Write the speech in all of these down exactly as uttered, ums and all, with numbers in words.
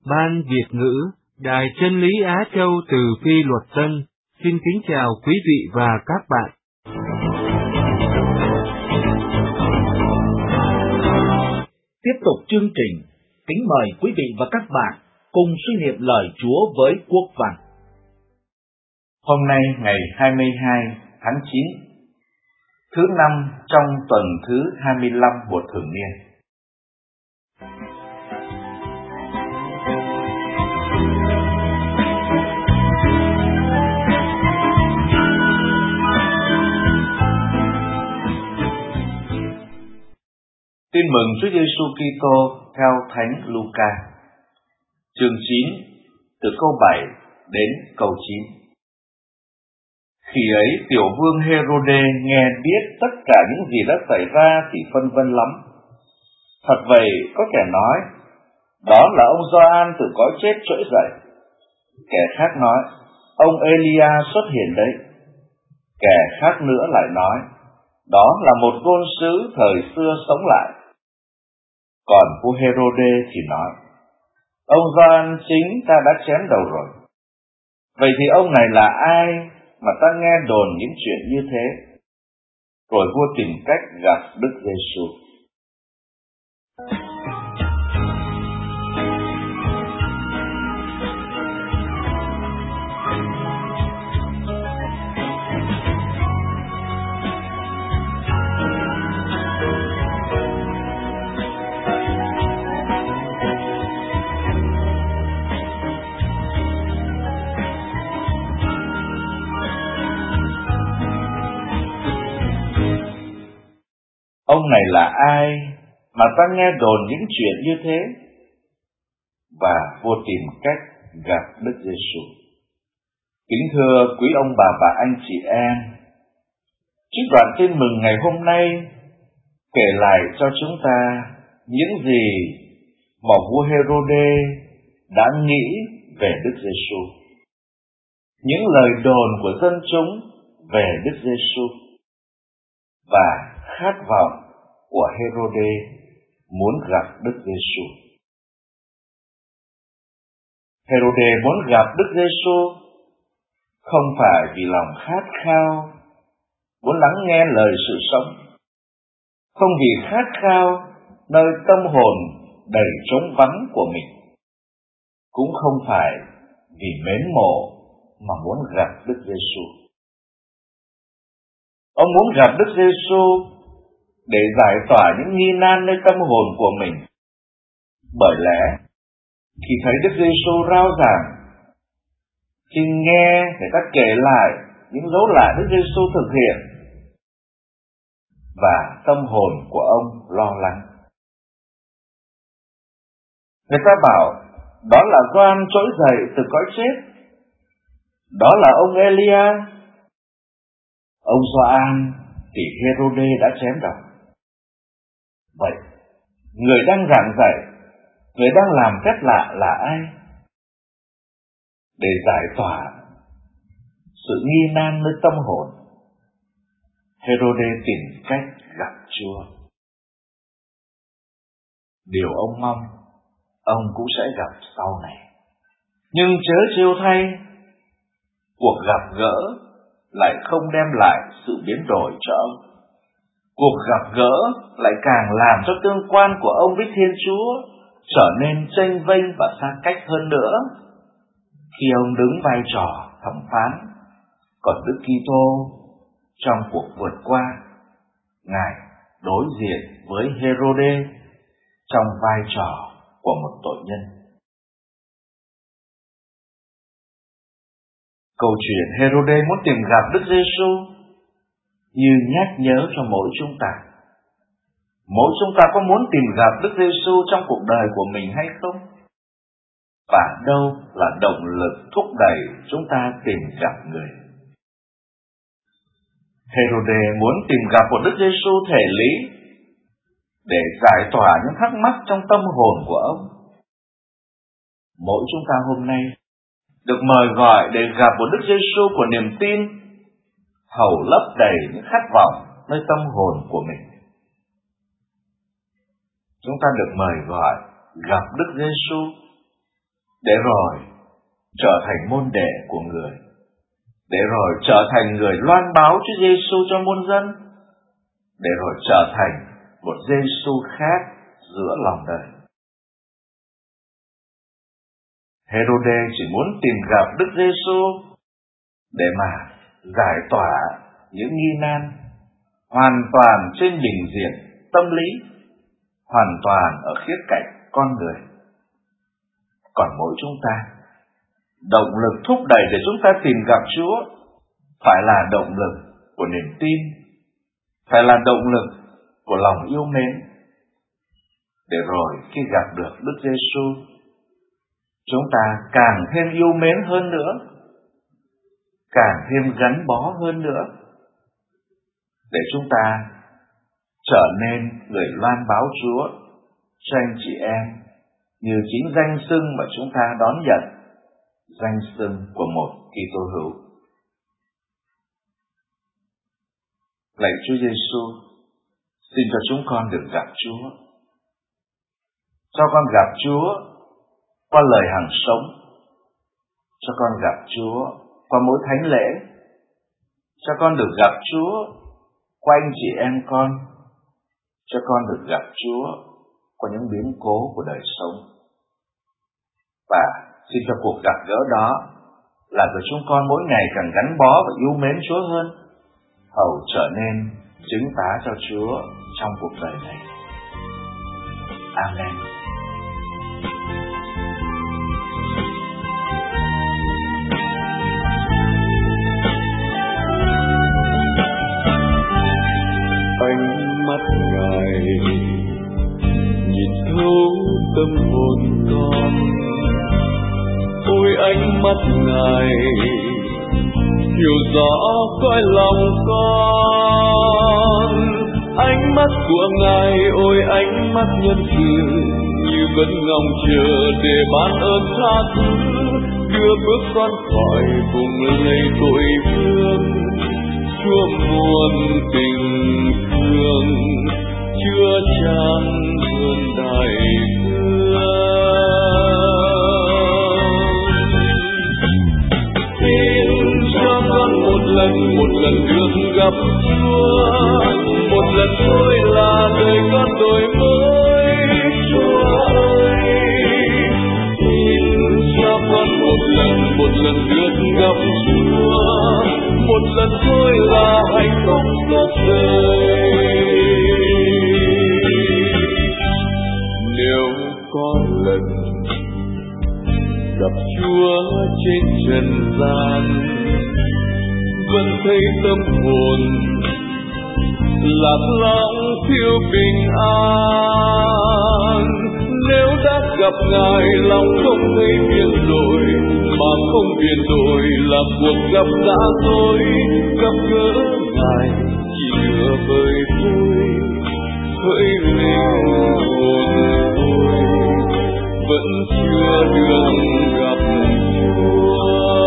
Ban Việt ngữ, Đài Chân lý Á Châu từ Phi Luật Tân, xin kính chào quý vị và các bạn. Tiếp tục chương trình, kính mời quý vị và các bạn cùng suy niệm lời Chúa với Quốc Văn. Hôm nay ngày hai mươi hai tháng chín, thứ năm trong tuần thứ hai mươi lăm của thường niên. Tin mừng Chúa Giêsu Kitô theo Thánh Luca, chương chín, từ câu bảy đến câu chín. Khi ấy, tiểu vương Hê-rô-đê nghe biết tất cả những gì đã xảy ra thì phân vân lắm. Thật vậy, có kẻ nói, đó là ông Gioan từ cõi chết trỗi dậy. Kẻ khác nói, ông Elia xuất hiện đấy. Kẻ khác nữa lại nói, đó là một ngôn sứ thời xưa sống lại. Còn vua Hê-rô-đê thì nói, ông Gioan chính ta đã chém đầu rồi. Vậy thì ông này là ai mà ta nghe đồn những chuyện như thế? Rồi vua tìm cách gặp Đức Giêsu. Ông này là ai mà ta nghe đồn những chuyện như thế? Và vua tìm cách gặp Đức Giêsu. Kính thưa quý ông bà và anh chị em, trích đoạn tin mừng ngày hôm nay kể lại cho chúng ta những gì mà vua Hê-rô-đê đã nghĩ về Đức Giêsu, những lời đồn của dân chúng về Đức Giêsu và khát vọng của Hê-rô-đê muốn gặp Đức Giêsu. Hê-rô-đê muốn gặp Đức Giêsu không phải vì lòng khát khao muốn lắng nghe lời sự sống, không vì khát khao nơi tâm hồn đầy trống vắng của mình, cũng không phải vì mến mộ mà muốn gặp Đức Giêsu. Ông muốn gặp Đức Giêsu để giải tỏa những nghi nan nơi tâm hồn của mình. Bởi lẽ khi thấy Đức Giêsu rao giảng, khi nghe người ta kể lại những dấu lạ Đức Giêsu thực hiện, và tâm hồn của ông lo lắng. Người ta bảo đó là Gioan trỗi dậy từ cõi chết, đó là ông Elia. Ông Gioan thì Hê-rô-đê đã chém đầu. Vậy, người đang giảng dạy, người đang làm phép lạ là ai? Để giải tỏa sự nghi nan nơi tâm hồn, Hê-rô-đê tìm cách gặp Chúa. Điều ông mong, ông cũng sẽ gặp sau này. Nhưng chớ trêu thay, cuộc gặp gỡ lại không đem lại sự biến đổi cho ông. Cuộc gặp gỡ lại càng làm cho tương quan của ông với Thiên Chúa trở nên chênh vênh và xa cách hơn nữa, khi ông đứng vai trò thẩm phán, còn Đức Kitô trong cuộc vượt qua, Ngài đối diện với Hê-rô-đê trong vai trò của một tội nhân. Câu chuyện Hê-rô-đê muốn tìm gặp Đức Giêsu như nhắc nhớ cho mỗi chúng ta. Mỗi chúng ta có muốn tìm gặp Đức Giêsu trong cuộc đời của mình hay không? Và đâu là động lực thúc đẩy chúng ta tìm gặp người? Hê-rô-đê muốn tìm gặp một Đức Giêsu thể lý để giải tỏa những thắc mắc trong tâm hồn của ông. Mỗi chúng ta hôm nay được mời gọi để gặp một Đức Giêsu của niềm tin, hầu lấp đầy những khát vọng nơi tâm hồn của mình. Chúng ta được mời gọi gặp Đức Giêsu để rồi trở thành môn đệ của người, để rồi trở thành người loan báo Chúa Giêsu cho muôn dân, để rồi trở thành một Giêsu khác giữa lòng đời. Hê-rô-đê chỉ muốn tìm gặp Đức Giêsu để mà giải tỏa những nghi nan, hoàn toàn trên bình diện tâm lý, hoàn toàn ở khía cạnh con người. Còn mỗi chúng ta, động lực thúc đẩy để chúng ta tìm gặp Chúa phải là động lực của niềm tin, phải là động lực của lòng yêu mến, để rồi khi gặp được Đức Giêsu, chúng ta càng thêm yêu mến hơn nữa, càng thêm gắn bó hơn nữa, để chúng ta trở nên người loan báo Chúa cho anh chị em như chính danh xưng mà chúng ta đón nhận, danh xưng của một Kitô hữu. Lạy Chúa Giêsu, xin cho chúng con được gặp Chúa, cho con gặp Chúa qua lời hằng sống, cho con gặp Chúa qua mỗi thánh lễ, cho con được gặp Chúa qua anh chị em con, cho con được gặp Chúa qua những biến cố của đời sống. Và xin cho cuộc gặp gỡ đó làm cho chúng con mỗi ngày càng gắn bó và yêu mến Chúa hơn, hầu trở nên chứng tá cho Chúa trong cuộc đời này. Amen. Ánh mắt Ngài nhìn thấu tâm hồn con, ôi ánh mắt Ngài hiểu rõ cõi lòng con. Ánh mắt của Ngài, ôi ánh mắt nhân từ, như vẫn ngóng chờ để ban ơn tha thứ, đưa bước con khỏi vùng lầy tội vương. Chúa muôn tình thương, chưa chan vườn đại thương. Xin cho con một lần, một lần được gặp Chúa, một lần thôi là đời con đổi mới. Chúa ơi, xin cho con một lần, một lần được gặp Chúa, một lần thôi là hạnh phúc suốt đời. Nếu có lần gặp Chúa trên trần gian, vẫn thấy tâm hồn lạc lõng thiếu bình an. Nếu đã gặp Ngài lòng không thấy biển rồi, mà không biển rồi là cuộc gặp đã thôi. Gặp gỡ Ngài chỉ nửa vời thôi, hỡi linh hồn tôi vẫn chưa được gặp Chúa.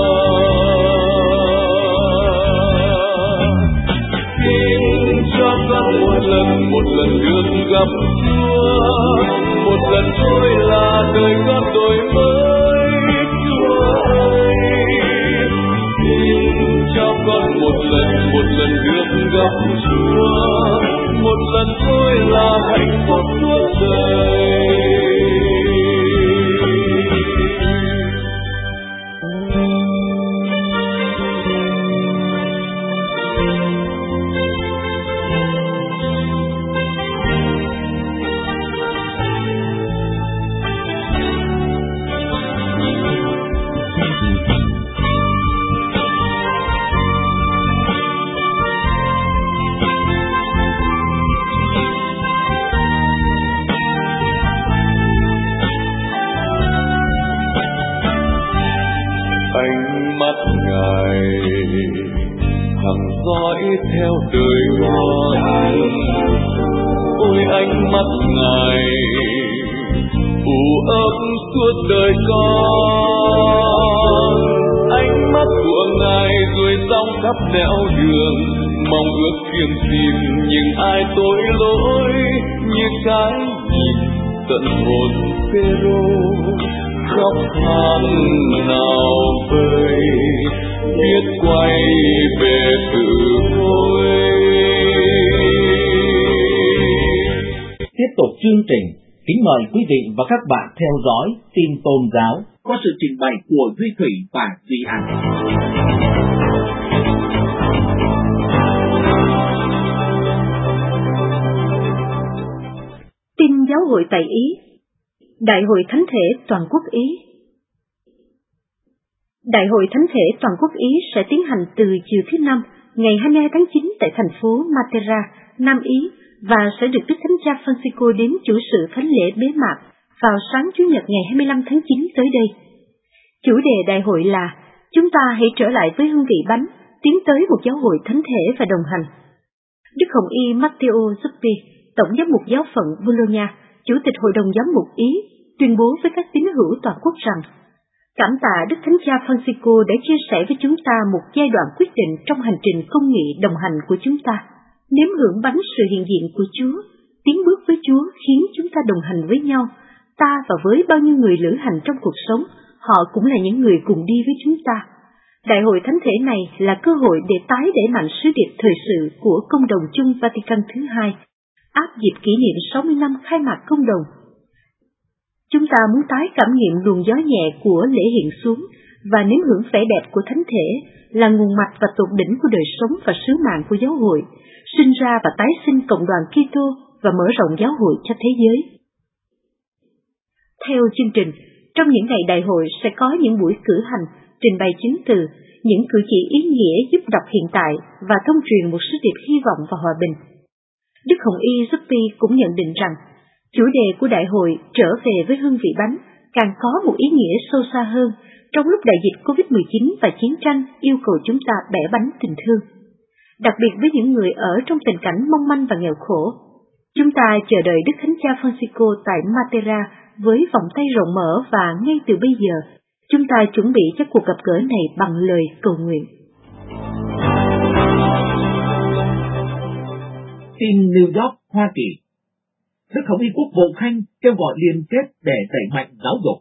Xin cho con một lần, một lần được gặp Chúa, một lần thôi là đời con đổi mới. Chúa ơi, xin cho con một lần, một lần được gặp Chúa, một lần thôi là hạnh phúc suốt đời. Ánh mắt Ngài hằng dõi theo đời con, ôi ánh mắt Ngài u ấm suốt đời con. Ánh mắt của Ngài ruồi rong khắp nẻo đường, mong ước kiếm tìm những ai tội lỗi, như cái nhìn tận hồn Phêrô khóc than nào vơi, biết quay về tự hối. Tiếp tục chương trình, kính mời quý vị và các bạn theo dõi tin tôn giáo có sự trình bày của Duy Thủy và Duy An. Tin giáo hội tại Ý. Đại hội Thánh thể toàn quốc Ý. Đại hội Thánh thể toàn quốc Ý sẽ tiến hành từ chiều thứ Năm, ngày hai mươi hai tháng chín tại thành phố Matera, Nam Ý, và sẽ được Đức Thánh Cha Francisco đến chủ sự thánh lễ bế mạc vào sáng Chủ nhật ngày hai mươi lăm tháng chín tới đây. Chủ đề đại hội là "Chúng ta hãy trở lại với hương vị bánh, tiến tới một giáo hội thánh thể và đồng hành." Đức Hồng Y Matteo Zuppi, Tổng giám mục giáo phận Bologna, Chủ tịch Hội đồng Giám mục Ý, tuyên bố với các tín hữu toàn quốc rằng: Cảm tạ Đức Thánh Cha Francisco đã chia sẻ với chúng ta một giai đoạn quyết định trong hành trình công nghị đồng hành của chúng ta. Nếm hưởng bánh sự hiện diện của Chúa, tiến bước với Chúa khiến chúng ta đồng hành với nhau. Ta và với bao nhiêu người lữ hành trong cuộc sống, họ cũng là những người cùng đi với chúng ta. Đại hội Thánh thể này là cơ hội để tái đẩy mạnh sứ điệp thời sự của Công đồng chung Vatican thứ hai, áp dịp kỷ niệm sáu mươi năm khai mạc Công đồng. Chúng ta muốn tái cảm nghiệm luồng gió nhẹ của lễ hiện xuống và nếm hưởng vẻ đẹp của Thánh thể là nguồn mạch và tột đỉnh của đời sống và sứ mạng của giáo hội, sinh ra và tái sinh cộng đoàn Kitô và mở rộng giáo hội cho thế giới. Theo chương trình, trong những ngày đại hội sẽ có những buổi cử hành, trình bày chứng từ, những cử chỉ ý nghĩa giúp đọc hiện tại và thông truyền một sứ điệp hy vọng và hòa bình. Đức Hồng Y Zuppi cũng nhận định rằng, chủ đề của đại hội trở về với hương vị bánh càng có một ý nghĩa sâu xa hơn trong lúc đại dịch covid mười chín và chiến tranh yêu cầu chúng ta bẻ bánh tình thương. Đặc biệt với những người ở trong tình cảnh mong manh và nghèo khổ, chúng ta chờ đợi Đức Thánh Cha Francisco tại Matera với vòng tay rộng mở và ngay từ bây giờ, chúng ta chuẩn bị cho cuộc gặp gỡ này bằng lời cầu nguyện. Tin New York, Hoa Kỳ. Đức Hồng Y Quốc vụ Khanh kêu gọi liên kết để đẩy mạnh giáo dục.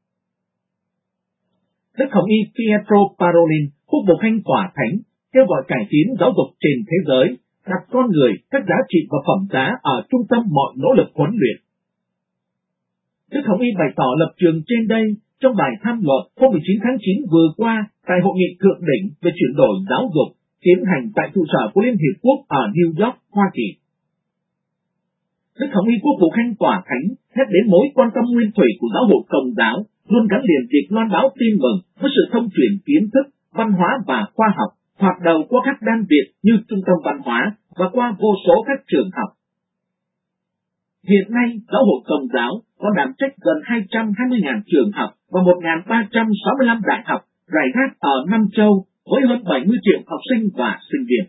Đức Hồng Y Pietro Parolin, Quốc vụ Khanh Tòa Thánh, kêu gọi cải tiến giáo dục trên thế giới, đặt con người, các giá trị và phẩm giá ở trung tâm mọi nỗ lực huấn luyện. Đức Hồng Y bày tỏ lập trường trên đây trong bài tham luận hôm mười chín tháng chín vừa qua tại Hội nghị Thượng đỉnh về chuyển đổi giáo dục tiến hành tại trụ sở của Liên Hiệp Quốc ở New York, Hoa Kỳ. Đức Hồng Y Quốc vụ Khanh Tòa Thánh nhắc đến mối quan tâm nguyên thủy của giáo hội Công giáo luôn gắn liền việc loan báo tin mừng với sự thông truyền kiến thức, văn hóa và khoa học, hoạt đầu qua các đan viện như trung tâm văn hóa và qua vô số các trường học. Hiện nay, giáo hội Công giáo có đảm trách gần hai trăm hai mươi nghìn trường học và một nghìn ba trăm sáu mươi lăm đại học rải rác ở năm châu với hơn bảy mươi triệu học sinh và sinh viên.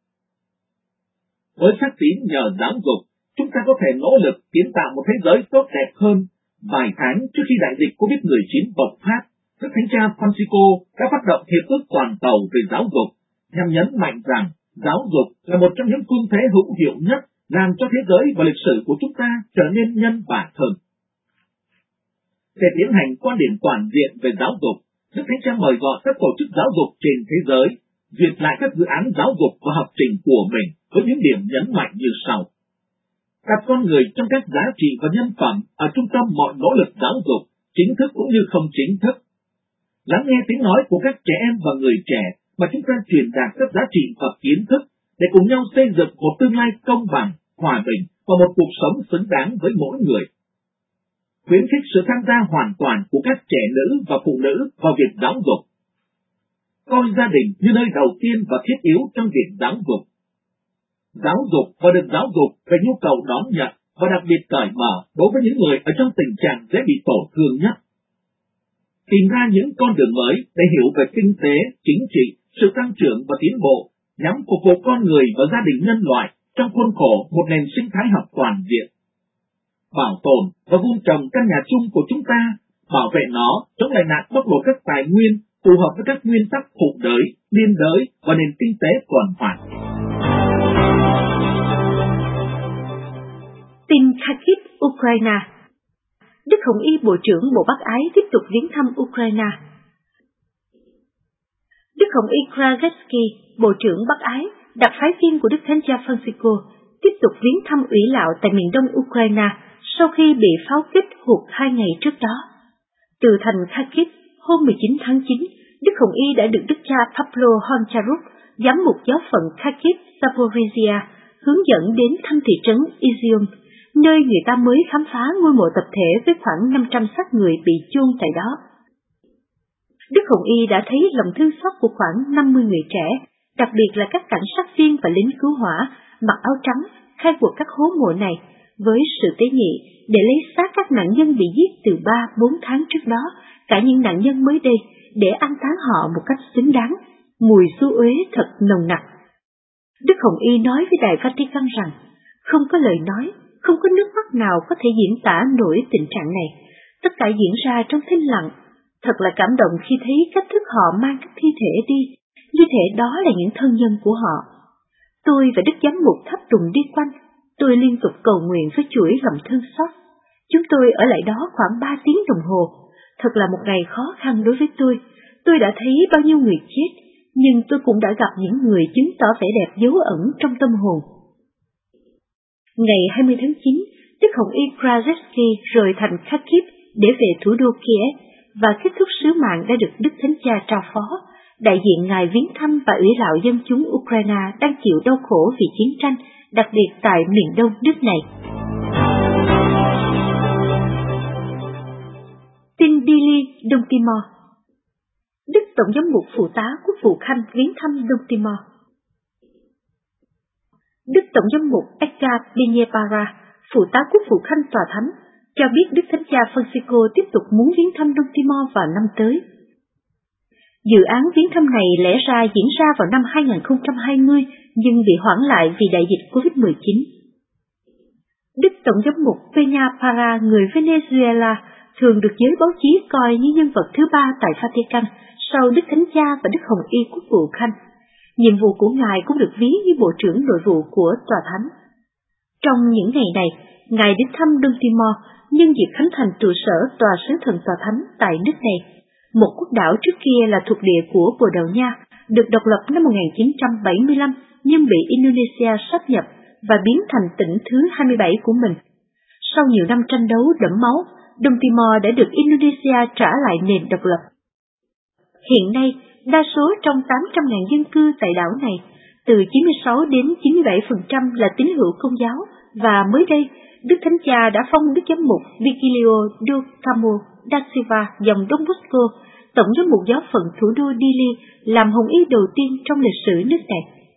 Với phát tín nhờ giáo dục, chúng ta có thể nỗ lực kiến tạo một thế giới tốt đẹp hơn. Vài tháng trước khi đại dịch covid mười chín bộc phát, Đức Thánh Cha Francisco đã phát động hiệp ước toàn cầu về giáo dục, nhằm nhấn mạnh rằng giáo dục là một trong những phương thế hữu hiệu nhất làm cho thế giới và lịch sử của chúng ta trở nên nhân bản hơn. Để tiến hành quan điểm toàn diện về giáo dục, Đức Thánh Cha mời gọi các tổ chức giáo dục trên thế giới duyệt lại các dự án giáo dục và học trình của mình với những điểm nhấn mạnh như sau. Đặt con người trong các giá trị và nhân phẩm ở trung tâm mọi nỗ lực giáo dục, chính thức cũng như không chính thức. Lắng nghe tiếng nói của các trẻ em và người trẻ mà chúng ta truyền đạt các giá trị và kiến thức để cùng nhau xây dựng một tương lai công bằng, hòa bình và một cuộc sống xứng đáng với mỗi người. Khuyến khích sự tham gia hoàn toàn của các trẻ nữ và phụ nữ vào việc giáo dục. Coi gia đình như nơi đầu tiên và thiết yếu trong việc giáo dục. Giáo dục và được giáo dục về nhu cầu đón nhận và đặc biệt cởi mở đối với những người ở trong tình trạng dễ bị tổn thương nhất. Tìm ra những con đường mới để hiểu về kinh tế, chính trị, sự tăng trưởng và tiến bộ, nhằm phục vụ con người và gia đình nhân loại trong khuôn khổ một nền sinh thái học toàn diện. Bảo tồn và vun trồng căn nhà chung của chúng ta, bảo vệ nó chống lại nạn bóc lột các tài nguyên phù hợp với các nguyên tắc phụ đới, liên đới và nền kinh tế tuần hoàn. Tin Kharkiv, Ukraine. Đức Hồng Y Bộ trưởng Bộ Bác Ái tiếp tục viếng thăm Ukraine. Đức Hồng Y Krajewski, Bộ trưởng Bác Ái, đặc phái viên của Đức Thánh Cha Francisco, tiếp tục viếng thăm ủy lạo tại miền đông Ukraine sau khi bị pháo kích hụt hai ngày trước đó. Từ thành Kharkiv, hôm mười chín tháng chín, Đức Hồng Y đã được Đức cha Pavlo Honcharuk, giám mục giáo phận Kharkiv, Zaporizhia, hướng dẫn đến thăm thị trấn Izium, nơi người ta mới khám phá ngôi mộ tập thể với khoảng năm trăm xác người bị chôn tại đó. Đức Hồng Y đã thấy lòng thương xót của khoảng năm mươi người trẻ, đặc biệt là các cảnh sát viên và lính cứu hỏa mặc áo trắng khai quật các hố mộ này với sự tế nhị để lấy xác các nạn nhân bị giết từ ba bốn tháng trước đó, cả những nạn nhân mới đây, để an táng họ một cách xứng đáng. Mùi xú uế thật nồng nặc. Đức Hồng Y nói với Đài Vatican rằng không có lời nói, không có nước mắt nào có thể diễn tả nổi tình trạng này. Tất cả diễn ra trong thinh lặng. Thật là cảm động khi thấy cách thức họ mang các thi thể đi, như thể đó là những thân nhân của họ. Tôi và Đức Giám mục thắp tùng đi quanh, tôi liên tục cầu nguyện với chuỗi lòng thương xót. Chúng tôi ở lại đó khoảng ba tiếng đồng hồ. Thật là một ngày khó khăn đối với tôi. Tôi đã thấy bao nhiêu người chết, nhưng tôi cũng đã gặp những người chứng tỏ vẻ đẹp dấu ẩn trong tâm hồn. Ngày hai mươi tháng chín, Đức Hồng Y Krajewski rời thành Kharkiv để về thủ đô Kiev và kết thúc sứ mạng đã được Đức Thánh Cha trao phó. Đại diện Ngài viếng thăm và ủy lạo dân chúng Ukraine đang chịu đau khổ vì chiến tranh, đặc biệt tại miền đông nước này. Tin Dili, Đông Timor. Đức Tổng giám mục Phụ tá Quốc vụ Khanh viếng thăm Đông Timor. Đức Tổng giám mục Edgar Piñepara, Phụ tá Quốc vụ Khanh Tòa Thánh, cho biết Đức Thánh Cha Francisco tiếp tục muốn viếng thăm Đông Timor vào năm tới. Dự án viếng thăm này lẽ ra diễn ra vào năm hai nghìn không trăm hai mươi nhưng bị hoãn lại vì đại dịch covid mười chín. Đức Tổng giám mục Piñepara, người Venezuela, thường được giới báo chí coi như nhân vật thứ ba tại Vatican sau Đức Thánh Cha và Đức Hồng Y Quốc vụ Khanh. Nhiệm vụ của Ngài cũng được ví như Bộ trưởng Nội vụ của Tòa Thánh. Trong những ngày này, Ngài đến thăm Đông Timor nhân dịp khánh thành trụ sở Tòa Sứ Thần Tòa Thánh tại nước này, một quốc đảo trước kia là thuộc địa của Bồ Đào Nha, được độc lập năm một nghìn chín trăm bảy mươi lăm nhưng bị Indonesia sáp nhập và biến thành tỉnh thứ hai mươi bảy của mình. Sau nhiều năm tranh đấu đẫm máu, Đông Timor đã được Indonesia trả lại nền độc lập. Hiện nay, đa số trong tám trăm nghìn dân cư tại đảo này, từ chín mươi sáu đến chín mươi bảy phần trăm là tín hữu Công giáo, và mới đây, Đức Thánh Cha đã phong Đức Giám mục Vigilio do Campo da Silva dòng Đông Bosco, Tổng giám mục giáo phận thủ đô Dili, làm hồng y đầu tiên trong lịch sử nước này.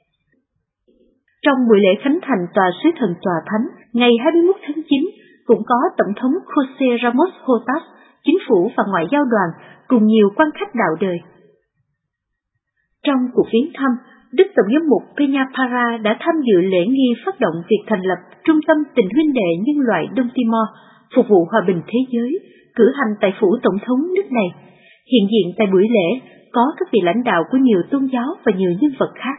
Trong buổi lễ khánh thành Tòa Sứ Thần Tòa Thánh, ngày hai mươi mốt tháng chín, cũng có Tổng thống José Ramos Hortas, chính phủ và ngoại giao đoàn, cùng nhiều quan khách đạo đời. Trong cuộc viếng thăm, Đức Tổng giám mục Piñepara đã tham dự lễ nghi phát động việc thành lập Trung tâm Tình huynh đệ nhân loại Đông Timor, phục vụ hòa bình thế giới, cử hành tại phủ Tổng thống nước này. Hiện diện tại buổi lễ có các vị lãnh đạo của nhiều tôn giáo và nhiều nhân vật khác.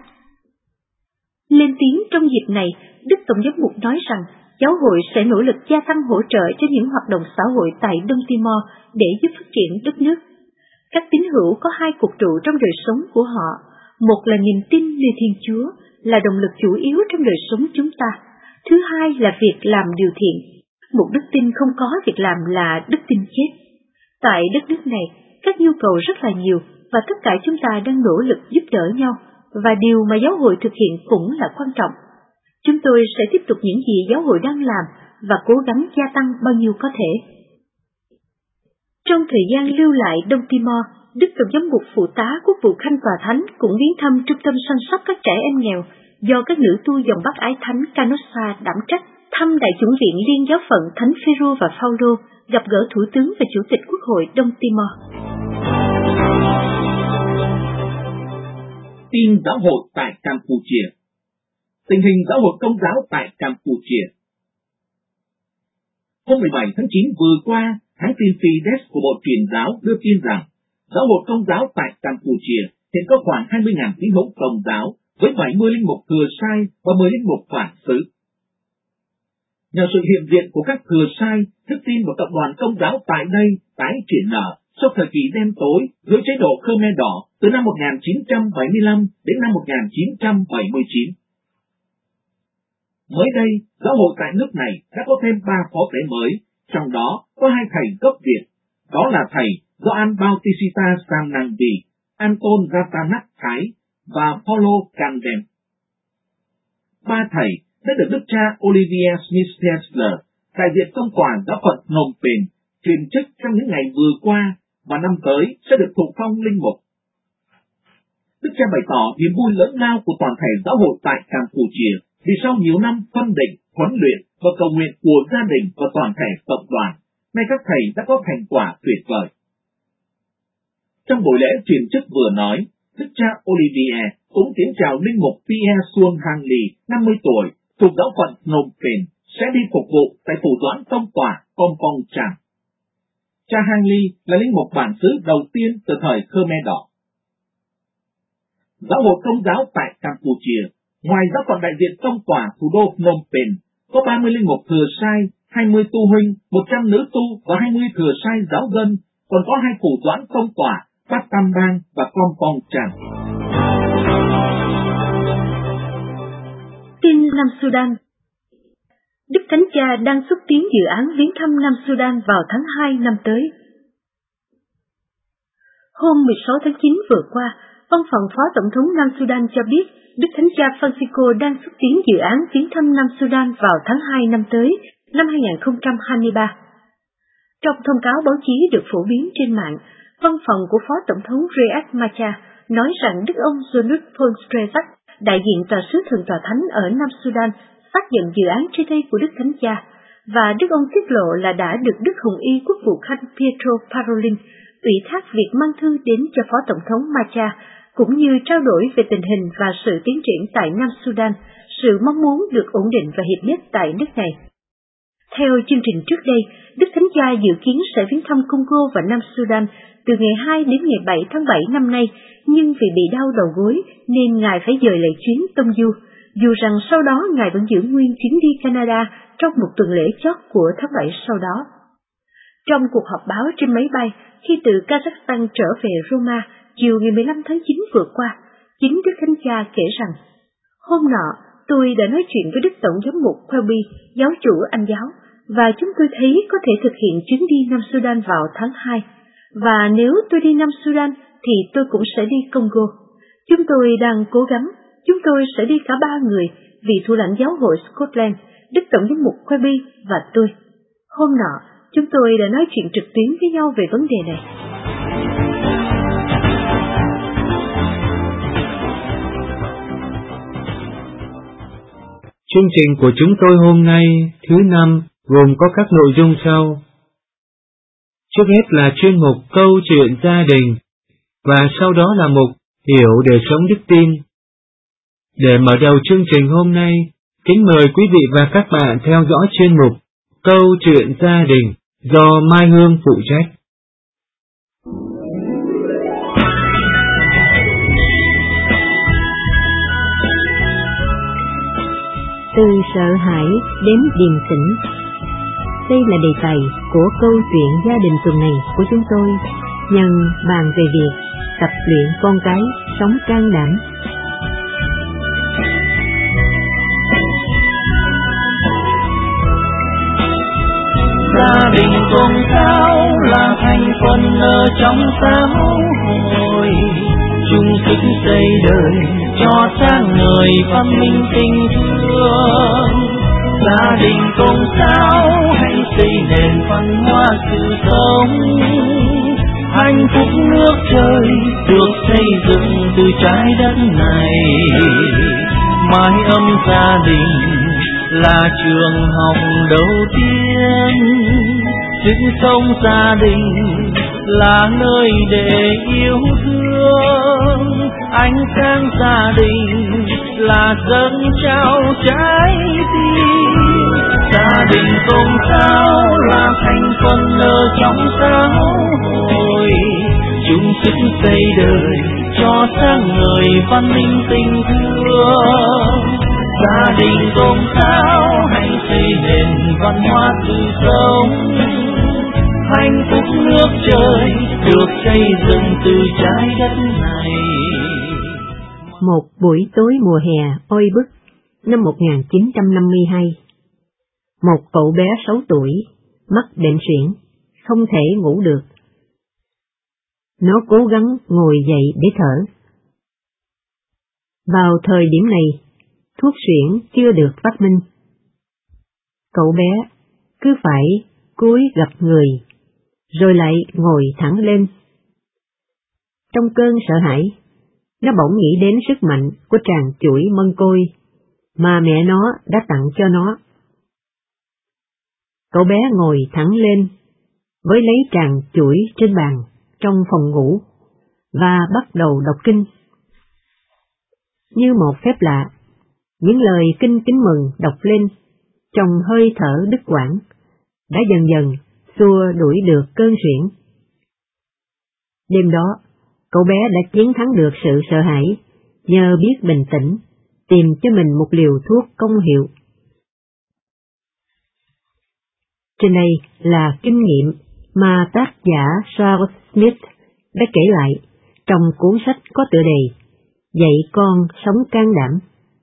Lên tiếng trong dịp này, Đức Tổng giám mục nói rằng giáo hội sẽ nỗ lực gia tăng hỗ trợ cho những hoạt động xã hội tại Đông Timor để giúp phát triển đất nước. Các tín hữu có hai cột trụ trong đời sống của họ. Một là niềm tin nơi Thiên Chúa, là động lực chủ yếu trong đời sống chúng ta. Thứ hai là việc làm điều thiện. Một đức tin không có việc làm là đức tin chết. Tại đất nước này, các nhu cầu rất là nhiều và tất cả chúng ta đang nỗ lực giúp đỡ nhau, và điều mà giáo hội thực hiện cũng là quan trọng. Chúng tôi sẽ tiếp tục những gì giáo hội đang làm và cố gắng gia tăng bao nhiêu có thể. Trong thời gian lưu lại Đông Timor, Đức Tổng giám mục Phụ tá Quốc vụ Khanh Tòa Thánh cũng viếng thăm trung tâm săn sóc các trẻ em nghèo do các nữ tu dòng Bác Ái Thánh Canossa đảm trách, thăm Đại chủng viện Liên giáo phận Thánh Phêrô và Phaolô, gặp gỡ Thủ tướng và Chủ tịch Quốc hội Đông Timor. Tin giáo hội tại Campuchia. Tình hình giáo hội Công giáo tại Campuchia. Hôm mười bảy tháng chín vừa qua, hãng tin Fides của Bộ Truyền giáo đưa tin rằng giáo hội Công giáo tại Campuchia hiện có khoảng hai mươi nghìn tín hữu Công giáo với bảy mươi linh mục thừa sai và mười linh mục phản xứ. Nhờ sự hiện diện của các thừa sai, đức tin của tập đoàn Công giáo tại đây tái triển nở sau thời kỳ đen tối dưới chế độ Khmer Đỏ từ năm một nghìn chín trăm bảy mươi lăm đến năm một nghìn chín trăm bảy mươi chín. Mới đây, giáo hội tại nước này đã có thêm ba phó tế mới, trong đó có hai thầy gốc Việt, đó là thầy Gioan Bautista Samnangvi, Anton Ratanak Thái và Paulo Candem. Ba thầy đã được Đức cha Olivier Smith-Tesler, đại diện Công quả Giáo phận Phnom Penh, truyền chức trong những ngày vừa qua và năm tới sẽ được thụ phong linh mục. Đức cha bày tỏ niềm vui lớn lao của toàn thể giáo hội tại Campuchia vì sau nhiều năm phân định, huấn luyện và cầu nguyện của gia đình và toàn thể cộng đoàn, nay các thầy đã có thành quả tuyệt vời. Trong buổi lễ truyền chức vừa nói, Đức cha Olivier cũng tiến chào linh mục Pierre Xuân Hang Ly, năm mươi tuổi, thuộc giáo phận Phnom Penh, sẽ đi phục vụ tại phủ doãn tông tòa Kompong Cham. Cha Hang Ly là linh mục bản xứ đầu tiên từ thời Khmer Đỏ. Giáo hội Công giáo tại Campuchia, ngoài giáo phận đại diện tông tòa thủ đô Phnom Penh, có ba mươi linh mục thừa sai, hai mươi tu huynh, một trăm nữ tu và hai mươi thừa sai giáo dân, còn có hai phủ doãn tông tòa Pat Tam Bang và Kompong Cham. Tin Nam Sudan. Đức Thánh Cha đang xúc tiến dự án viếng thăm Nam Sudan vào tháng hai năm tới. Hôm mười sáu tháng chín vừa qua, Văn phòng Phó Tổng thống Nam Sudan cho biết Đức Thánh Cha Francisco đang xúc tiến dự án viếng thăm Nam Sudan vào tháng hai năm tới, năm hai nghìn không trăm hai mươi ba. Trong thông cáo báo chí được phổ biến trên mạng, Văn phòng của Phó Tổng thống Riek Machar nói rằng Đức ông Johnut Ponstresak, đại diện tòa sứ Thượng tòa Thánh ở Nam Sudan, xác nhận dự án trên đây của Đức Thánh Cha, và Đức ông tiết lộ là đã được Đức Hồng Y Quốc vụ Khanh Pietro Parolin ủy thác việc mang thư đến cho Phó Tổng thống Machar, cũng như trao đổi về tình hình và sự tiến triển tại Nam Sudan, sự mong muốn được ổn định và hiệp nhất tại nước này. Theo chương trình trước đây, Đức Thánh Cha dự kiến sẽ viếng thăm Congo và Nam Sudan từ ngày hai đến ngày bảy tháng bảy năm nay, nhưng vì bị đau đầu gối nên Ngài phải dời lại chuyến tông du, dù rằng sau đó Ngài vẫn giữ nguyên chuyến đi Canada trong một tuần lễ chót của tháng bảy sau đó. Trong cuộc họp báo trên máy bay khi từ Kazakhstan trở về Roma chiều ngày mười lăm tháng chín vừa qua, chính Đức Thánh Cha kể rằng, hôm nọ tôi đã nói chuyện với Đức Tổng giám mục Quelby, giáo chủ Anh giáo, và chúng tôi thấy có thể thực hiện chuyến đi Nam Sudan vào tháng hai, và nếu tôi đi Nam Sudan thì tôi cũng sẽ đi Congo. Chúng tôi đang cố gắng, chúng tôi sẽ đi cả ba người, vị thủ lãnh giáo hội Scotland, Đức Tổng giám mục Quelby và tôi. Hôm nọ, chúng tôi đã nói chuyện trực tuyến với nhau về vấn đề này. Chương trình của chúng tôi hôm nay, thứ năm, gồm có các nội dung sau. Trước hết là chuyên mục Câu chuyện gia đình, và sau đó là mục Hiểu để sống đức tin. Để mở đầu chương trình hôm nay, kính mời quý vị và các bạn theo dõi chuyên mục Câu chuyện gia đình do Mai Hương phụ trách. Từ sợ hãi đến điềm tĩnh. Đây là đề tài của câu chuyện gia đình tuần này của chúng tôi, nhân bàn về việc tập luyện con cái sống can đảm. Gia đình con cháu là thành phần ở trong xã hội, chung sức xây đời cho sáng ngời văn minh tình thương. Gia đình con cháu hãy xây nền văn hóa sự sống, hạnh phúc nước trời được xây dựng từ trái đất này. Mái ấm gia đình là trường học đầu tiên, sức sống gia đình là nơi để yêu thương, ánh sáng gia đình là dâng trao trái tim. Gia đình con cháu là thành phần ở trong xã hội, chung sức xây đời cho sáng ngời văn minh tình thương. Gia đình con cháu hãy xây xây nền văn hóa tự sống. Hạnh phúc nước trời được xây dựng từ trái đất này. Một buổi tối mùa hè oi bức năm một nghìn chín trăm năm mươi hai, một cậu bé sáu tuổi mắc bệnh suyễn, không thể ngủ được. Nó cố gắng ngồi dậy để thở. Vào thời điểm này, thuốc suyễn chưa được phát minh. Cậu bé cứ phải cúi gập người, rồi lại ngồi thẳng lên. Trong cơn sợ hãi, nó bỗng nghĩ đến sức mạnh của tràng chuỗi mân côi mà mẹ nó đã tặng cho nó. Cậu bé ngồi thẳng lên, với lấy tràng chuỗi trên bàn trong phòng ngủ, và bắt đầu đọc kinh. Như một phép lạ, những lời kinh kính mừng đọc lên trong hơi thở đứt quãng đã dần dần xua đuổi được cơn suyễn. Đêm đó, cậu bé đã chiến thắng được sự sợ hãi nhờ biết bình tĩnh, tìm cho mình một liều thuốc công hiệu. Trên đây là kinh nghiệm mà tác giả Charles Smith đã kể lại trong cuốn sách có tựa đề Dạy con sống can đảm.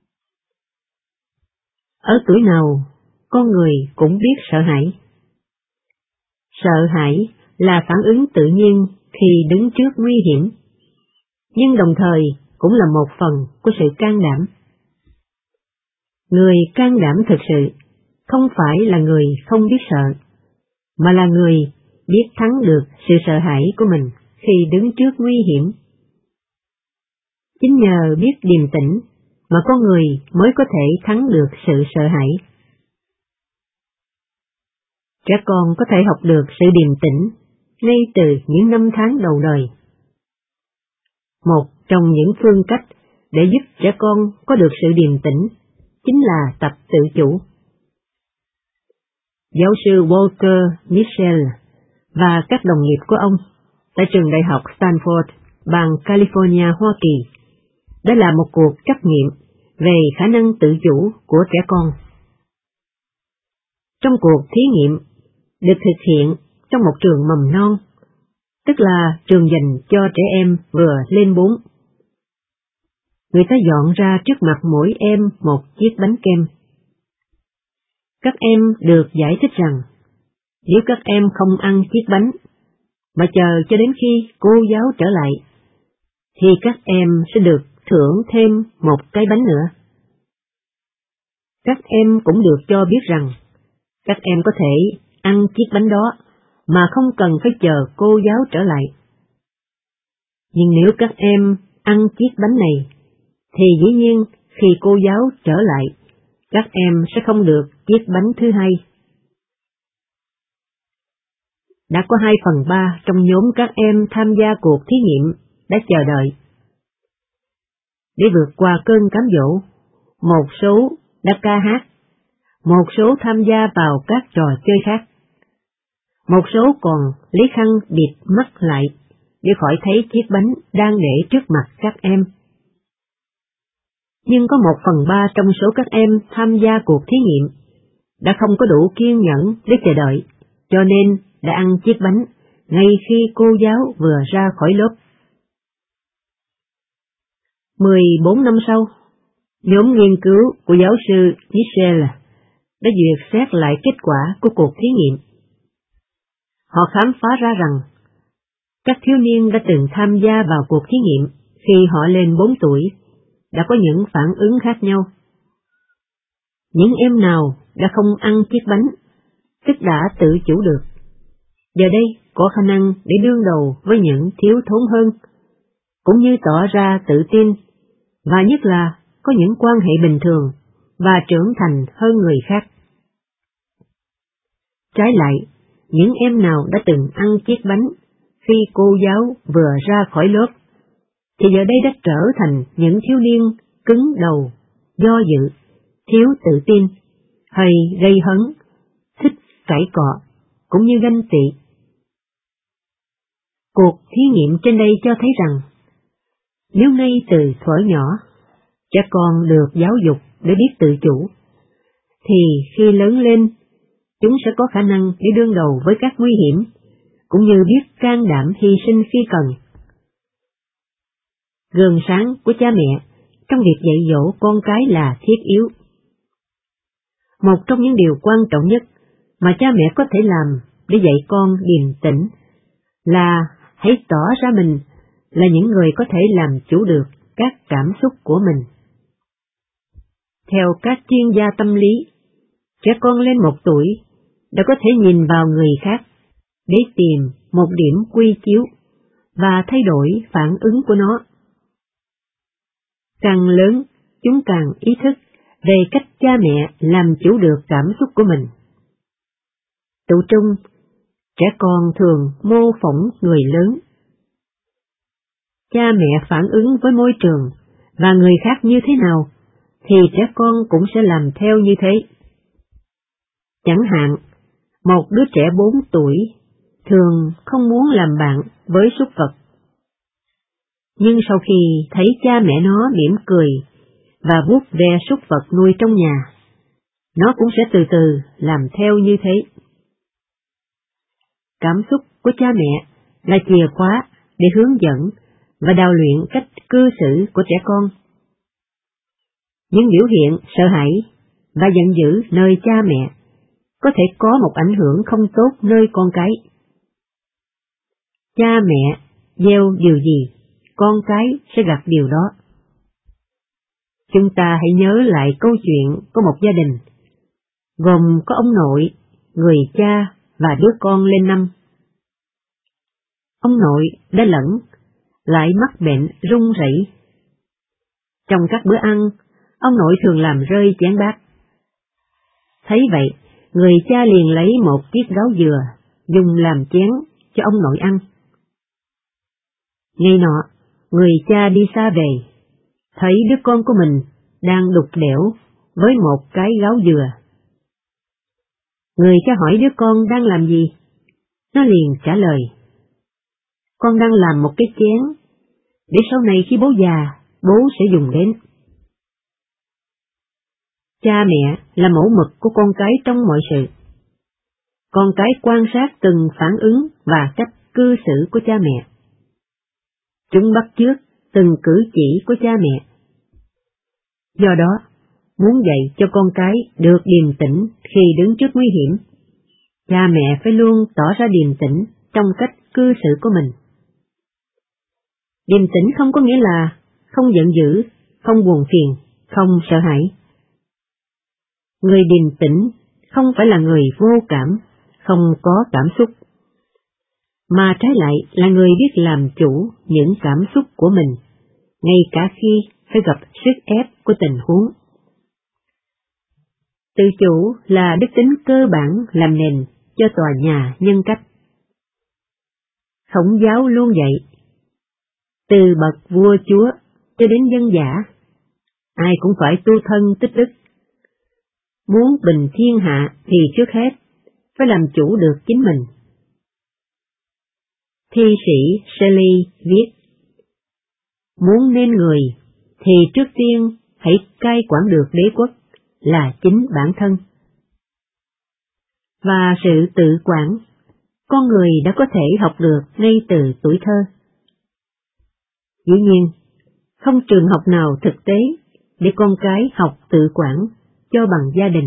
Ở tuổi nào, con người cũng biết sợ hãi. Sợ hãi là phản ứng tự nhiên khi đứng trước nguy hiểm, nhưng đồng thời cũng là một phần của sự can đảm. Người can đảm thực sự không phải là người không biết sợ, mà là người biết thắng được sự sợ hãi của mình khi đứng trước nguy hiểm. Chính nhờ biết điềm tĩnh mà con người mới có thể thắng được sự sợ hãi. Trẻ con có thể học được sự điềm tĩnh ngay từ những năm tháng đầu đời. Một trong những phương cách để giúp trẻ con có được sự điềm tĩnh chính là tập tự chủ. Giáo sư Walter Mischel và các đồng nghiệp của ông tại trường đại học Stanford, bang California, Hoa Kỳ đã làm một cuộc trắc nghiệm về khả năng tự chủ của trẻ con. Trong cuộc thí nghiệm được thực hiện trong một trường mầm non, tức là trường dành cho trẻ em vừa lên bốn. Người ta dọn ra trước mặt mỗi em một chiếc bánh kem. Các em được giải thích rằng, nếu các em không ăn chiếc bánh, mà chờ cho đến khi cô giáo trở lại, thì các em sẽ được thưởng thêm một cái bánh nữa. Các em cũng được cho biết rằng, các em có thể ăn chiếc bánh đó mà không cần phải chờ cô giáo trở lại. Nhưng nếu các em ăn chiếc bánh này, thì dĩ nhiên khi cô giáo trở lại, các em sẽ không được chiếc bánh thứ hai. Đã có hai phần ba trong nhóm các em tham gia cuộc thí nghiệm đã chờ đợi. Để vượt qua cơn cám dỗ, một số đã ca hát, một số tham gia vào các trò chơi khác. Một số còn lấy khăn bịt mắt lại để khỏi thấy chiếc bánh đang để trước mặt các em. Nhưng có một phần ba trong số các em tham gia cuộc thí nghiệm đã không có đủ kiên nhẫn để chờ đợi, cho nên đã ăn chiếc bánh ngay khi cô giáo vừa ra khỏi lớp. mười bốn năm sau, nhóm nghiên cứu của giáo sư Mischel đã duyệt xét lại kết quả của cuộc thí nghiệm. Họ khám phá ra rằng, các thiếu niên đã từng tham gia vào cuộc thí nghiệm khi họ lên bốn tuổi đã có những phản ứng khác nhau. Những em nào đã không ăn chiếc bánh, tức đã tự chủ được, giờ đây có khả năng để đương đầu với những thiếu thốn hơn, cũng như tỏ ra tự tin, và nhất là có những quan hệ bình thường và trưởng thành hơn người khác. Trái lại, những em nào đã từng ăn chiếc bánh khi cô giáo vừa ra khỏi lớp, thì giờ đây đã trở thành những thiếu niên cứng đầu, do dự, thiếu tự tin, hay gây hấn, thích cãi cọ, cũng như ganh tị. Cuộc thí nghiệm trên đây cho thấy rằng, nếu ngay từ thuở nhỏ, trẻ con được giáo dục để biết tự chủ, thì khi lớn lên, chúng sẽ có khả năng để đương đầu với các nguy hiểm, cũng như biết can đảm hy sinh khi cần. Gương sáng của cha mẹ trong việc dạy dỗ con cái là thiết yếu. Một trong những điều quan trọng nhất mà cha mẹ có thể làm để dạy con điềm tĩnh là hãy tỏ ra mình là những người có thể làm chủ được các cảm xúc của mình. Theo các chuyên gia tâm lý, trẻ con lên một tuổi đã có thể nhìn vào người khác để tìm một điểm quy chiếu và thay đổi phản ứng của nó. Càng lớn, chúng càng ý thức về cách cha mẹ làm chủ được cảm xúc của mình. Tụ trung, trẻ con thường mô phỏng người lớn. Cha mẹ phản ứng với môi trường và người khác như thế nào, thì trẻ con cũng sẽ làm theo như thế. Chẳng hạn, một đứa trẻ bốn tuổi thường không muốn làm bạn với súc vật. Nhưng sau khi thấy cha mẹ nó mỉm cười và vuốt ve súc vật nuôi trong nhà, nó cũng sẽ từ từ làm theo như thế. Cảm xúc của cha mẹ là chìa khóa để hướng dẫn và đào luyện cách cư xử của trẻ con. Những biểu hiện sợ hãi và giận dữ nơi cha mẹ có thể có một ảnh hưởng không tốt nơi con cái. Cha mẹ gieo điều gì, con cái sẽ gặt điều đó. Chúng ta hãy nhớ lại câu chuyện của một gia đình, gồm có ông nội, người cha và đứa con lên năm. Ông nội đã lẫn, lại mắc bệnh run rẩy. Trong các bữa ăn, ông nội thường làm rơi chén bát. Thấy vậy, người cha liền lấy một chiếc gáo dừa, dùng làm chén cho ông nội ăn. Ngày nọ, người cha đi xa về, thấy đứa con của mình đang đục đẽo với một cái gáo dừa. Người cha hỏi đứa con đang làm gì? Nó liền trả lời: con đang làm một cái chén, để sau này khi bố già, bố sẽ dùng đến. Cha mẹ là mẫu mực của con cái trong mọi sự. Con cái quan sát từng phản ứng và cách cư xử của cha mẹ. Chúng bắt chước từng cử chỉ của cha mẹ. Do đó, muốn dạy cho con cái được điềm tĩnh khi đứng trước nguy hiểm, cha mẹ phải luôn tỏ ra điềm tĩnh trong cách cư xử của mình. Điềm tĩnh không có nghĩa là không giận dữ, không buồn phiền, không sợ hãi. Người điềm tĩnh không phải là người vô cảm, không có cảm xúc, mà trái lại là người biết làm chủ những cảm xúc của mình, ngay cả khi phải gặp sức ép của tình huống. Tự chủ là đức tính cơ bản làm nền cho tòa nhà nhân cách. Khổng giáo luôn dạy, từ bậc vua chúa cho đến dân dã, ai cũng phải tu thân tích đức. Muốn bình thiên hạ thì trước hết phải làm chủ được chính mình. Thi sĩ Shelley viết: muốn nên người thì trước tiên hãy cai quản được đế quốc là chính bản thân. Và sự tự quản, con người đã có thể học được ngay từ tuổi thơ. Dĩ nhiên, không trường học nào thực tế để con cái học tự quản cho bằng gia đình.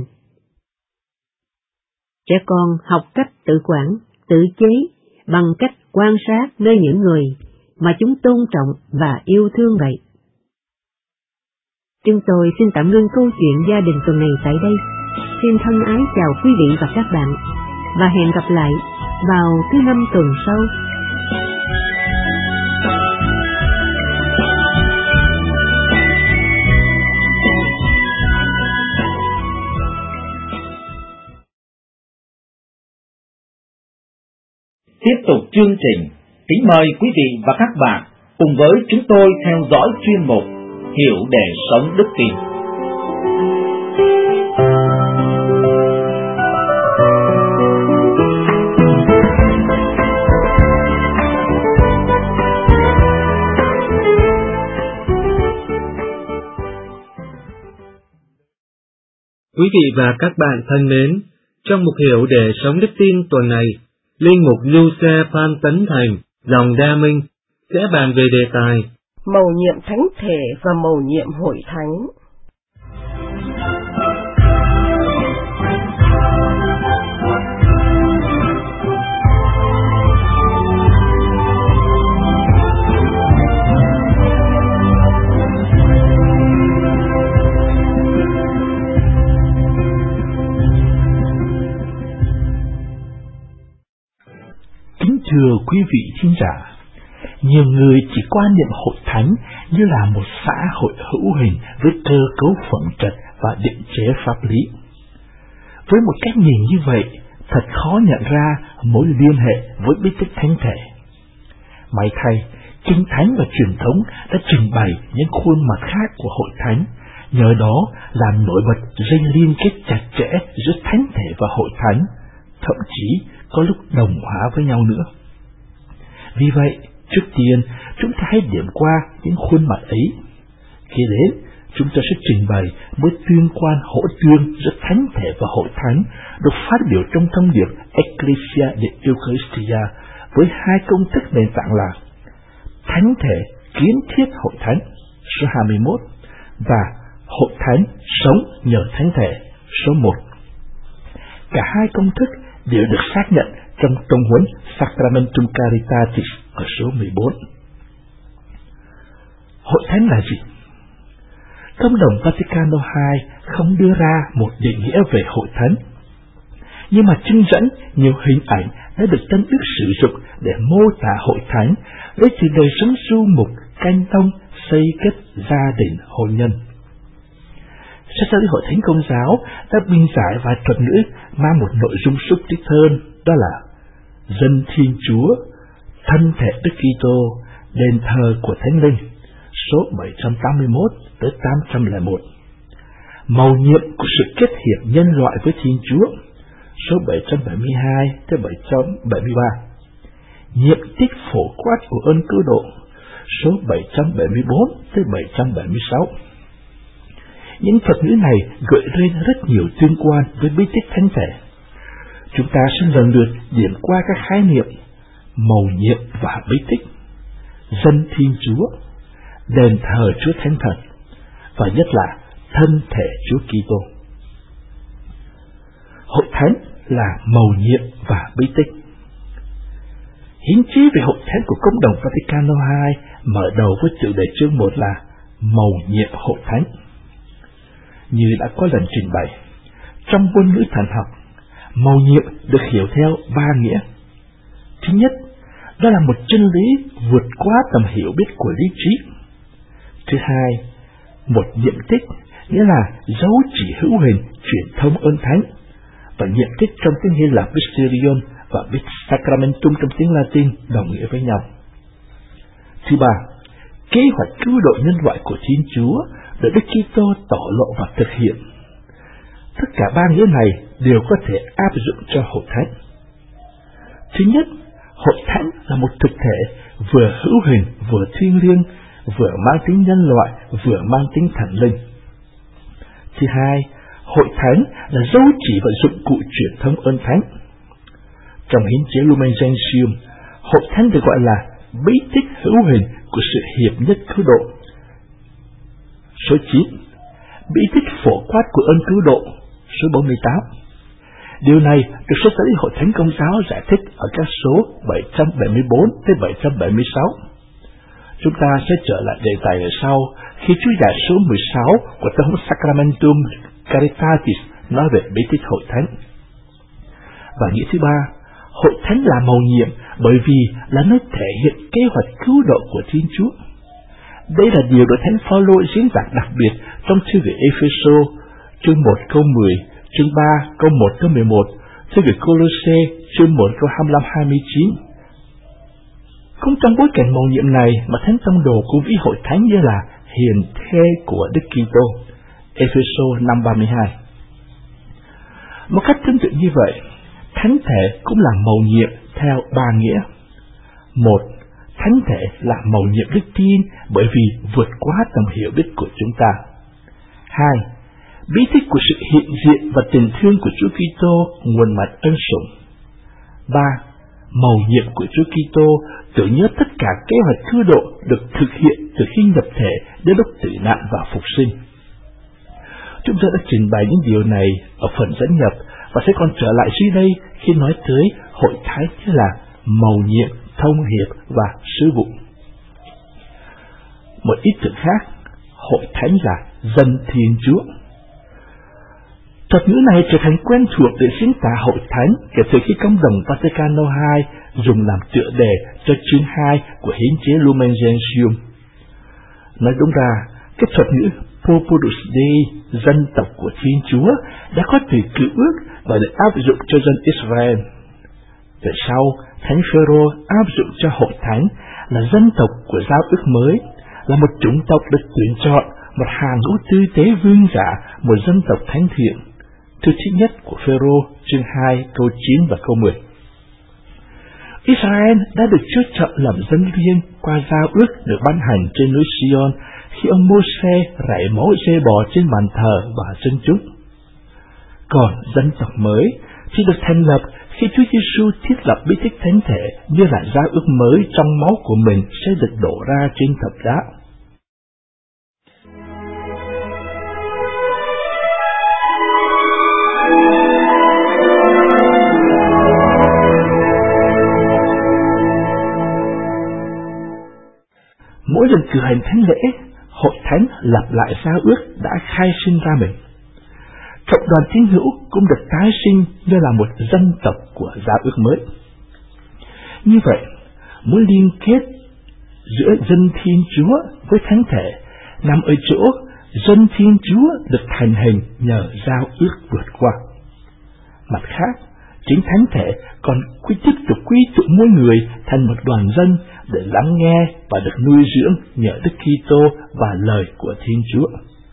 Trẻ con học cách tự quản, tự chế bằng cách quan sát nơi những người mà chúng tôn trọng và yêu thương vậy. Chúng tôi xin tạm ngưng câu chuyện gia đình tuần này tại đây. Xin thân ái chào quý vị và các bạn, và hẹn gặp lại vào thứ năm tuần sau. Tiếp tục chương trình, kính mời quý vị và các bạn cùng với chúng tôi theo dõi chuyên mục Hiểu để sống đức tin. Quý vị và các bạn thân mến, trong mục hiểu để sống đức tin tuần này, Linh mục Giuse Phan Tấn Thành, dòng Đa Minh, sẽ bàn về đề tài mầu nhiệm thánh thể và mầu nhiệm hội thánh. Kính thưa quý vị thính giả, nhiều người chỉ quan niệm hội thánh như là một xã hội hữu hình với cơ cấu phẩm trật và định chế pháp lý. Với một cách nhìn như vậy, thật khó nhận ra mối liên hệ với bí tích thánh thể. May thay, Kinh Thánh và truyền thống đã trình bày những khuôn mặt khác của hội thánh, nhờ đó làm nổi bật dây liên kết chặt chẽ giữa thánh thể và hội thánh, thậm chí có lúc đồng hóa với nhau nữa. Vì vậy, trước tiên, chúng ta hãy điểm qua những khuôn mặt ấy. Khi đến, chúng ta sẽ trình bày mối tuyên quan hỗ tương giữa thánh thể và hội thánh được phát biểu trong thông điệp Ecclesia de Eucharistia với hai công thức nền tảng là thánh thể kiến thiết hội thánh số hai mươi mốt và hội thánh sống nhờ thánh thể số một. Cả hai công thức đều được xác nhận trong tông huấn Sacramentum Caritatis ở số mười bốn. Hội thánh là gì? Công đồng Vaticano hai không đưa ra một định nghĩa về hội thánh, nhưng mà trưng dẫn nhiều hình ảnh đã được Tân Đức sử dụng để mô tả hội thánh lấy từ đời sống du mục, canh tông, xây kết gia đình, hôn nhân. Sách giáo lý Hội Thánh Công giáo đã biên giải vài thuật ngữ mang một nội dung xúc tích hơn, đó là dân Thiên Chúa, thân thể Đức Kitô, đền thờ của Thánh Linh, số bảy trăm tám mươi mốt tới tám trăm lẻ một. Mầu nhiệm của sự kết hiệp nhân loại với Thiên Chúa, số bảy trăm bảy mươi hai tới bảy trăm bảy mươi ba. Nhiệm tích phổ quát của ơn cứu độ, số bảy trăm bảy mươi bốn tới bảy trăm bảy mươi sáu. Những thuật ngữ này gợi lên rất nhiều tương quan với bí tích thánh thể. Chúng ta sẽ lần lượt điểm qua các khái niệm mầu nhiệm và bí tích, dân Thiên Chúa, đền thờ Chúa Thánh Thần, và nhất là thân thể Chúa Kitô. Hội thánh là mầu nhiệm và bí tích. Hiến chí về hội thánh của Công đồng Vaticano hai mở đầu với chủ đề chương một là mầu nhiệm hội thánh. Như đã có lần trình bày, trong ngôn ngữ thần học, mầu nhiệm được hiểu theo ba nghĩa. Thứ nhất, đó là một chân lý vượt qua tầm hiểu biết của lý trí. Thứ hai, một nhiệm tích, nghĩa là dấu chỉ hữu hình truyền thông ơn thánh, và nhiệm tích trong tiếng Hy Lạp Mysterion và Sacramentum trong tiếng Latin đồng nghĩa với nhau. Thứ ba, kế hoạch cứu độ nhân loại của Thiên Chúa được Đức Kitô tỏ lộ và thực hiện. Tất cả ba nghĩa này đều có thể áp dụng cho hội thánh. Thứ nhất, hội thánh là một thực thể vừa hữu hình, vừa thiêng liêng, vừa mang tính nhân loại, vừa mang tính thần linh. Thứ hai, hội thánh là dấu chỉ và dụng cụ truyền thông ơn thánh. Trong hiến chế Lumen Gentium, hội thánh được gọi là bí tích hữu hình của sự hiệp nhất cứu độ. Số chín, bí tích phổ quát của ơn cứu độ, số bốn mươi tám. Điều này được sách giáo lý Hội Thánh Công giáo giải thích ở các số bảy trăm bảy mươi bốn tới bảy trăm bảy mươi sáu. Chúng ta sẽ trở lại đề tài ở sau khi chú giải số mười sáu của tông huấn Sacramentum Caritatis nói về bí tích hội thánh. Và nghĩa thứ ba, hội thánh là mầu nhiệm bởi vì là nơi thể hiện kế hoạch cứu độ của Thiên Chúa. Đây là điều được Thánh Phaolô diễn đạt đặc biệt trong thư gửi Ê-phê-sô, chương một câu mười, chương ba câu một tới mười một, thư gửi Cô-lô-sê, chương một câu hai mươi lăm hai mươi chín. Cũng trong bối cảnh mầu nhiệm này mà Thánh Tông Đồ cũng ví hội thánh như là hiền thê của Đức Kitô, Ê-phê-sô năm ba mươi hai. Một cách tương tự như vậy, thánh thể cũng là mầu nhiệm theo ba nghĩa. Một, thánh thể là mầu nhiệm đức tin bởi vì vượt quá tầm hiểu biết của chúng ta. Hai, bí tích của sự hiện diện và tình thương của Chúa Kitô, nguồn mạch ân sủng. ba. Mầu nhiệm của Chúa Kitô, tưởng nhớ tất cả kế hoạch cứu độ được thực hiện từ khi nhập thể đến lúc tử nạn và phục sinh. Chúng tôi đã trình bày những điều này ở phần dẫn nhập và sẽ còn trở lại dưới đây khi nói tới hội thánh như là mầu nhiệm, thông hiệp và sứ vụ. Một ý tưởng khác, hội thánh là dân Thiên Chúa. Thuật ngữ này trở thành quen thuộc để diễn tả hội thánh kể từ khi Công đồng Vaticano hai dùng làm tựa đề cho chương hai của hiến chế Lumen Gentium. Nói đúng ra, cái thuật ngữ Populus Dei, dân tộc của Thiên Chúa, đã có từ Cựu Ước và được áp dụng cho dân Israel. Về sau, Thánh Phêrô áp dụng cho hội thánh là dân tộc của giao ước mới, là một chủng tộc được tuyển chọn, một hàng ngũ tư tế vương giả, một dân tộc thánh thiện. Thư thứ nhất của Phêrô, chương hai, câu chín và câu mười. Israel đã được Chúa chọn làm dân riêng qua giao ước được ban hành trên núi Sion khi ông Mô-sê rải máu dê bò trên bàn thờ và dân chúng. Còn dân tộc mới chỉ được thành lập khi Chúa Giêsu thiết lập bí tích thánh thể như là giao ước mới trong máu của mình sẽ được đổ ra trên thập giá. Mỗi lần cử hành thánh lễ, hội thánh lặp lại giao ước đã khai sinh ra mình. Cộng đoàn tín hữu cũng được tái sinh như là một dân tộc của giao ước mới. Như vậy, mối liên kết giữa dân Thiên Chúa với thánh thể nằm ở chỗ dân Thiên Chúa được thành hình nhờ giao ước vượt qua. Mặt khác, chính thánh thể còn quy tiếp tục quy tụ mỗi người thành một đoàn dân để lắng nghe và được nuôi dưỡng nhờ Đức Kitô và lời của Thiên Chúa.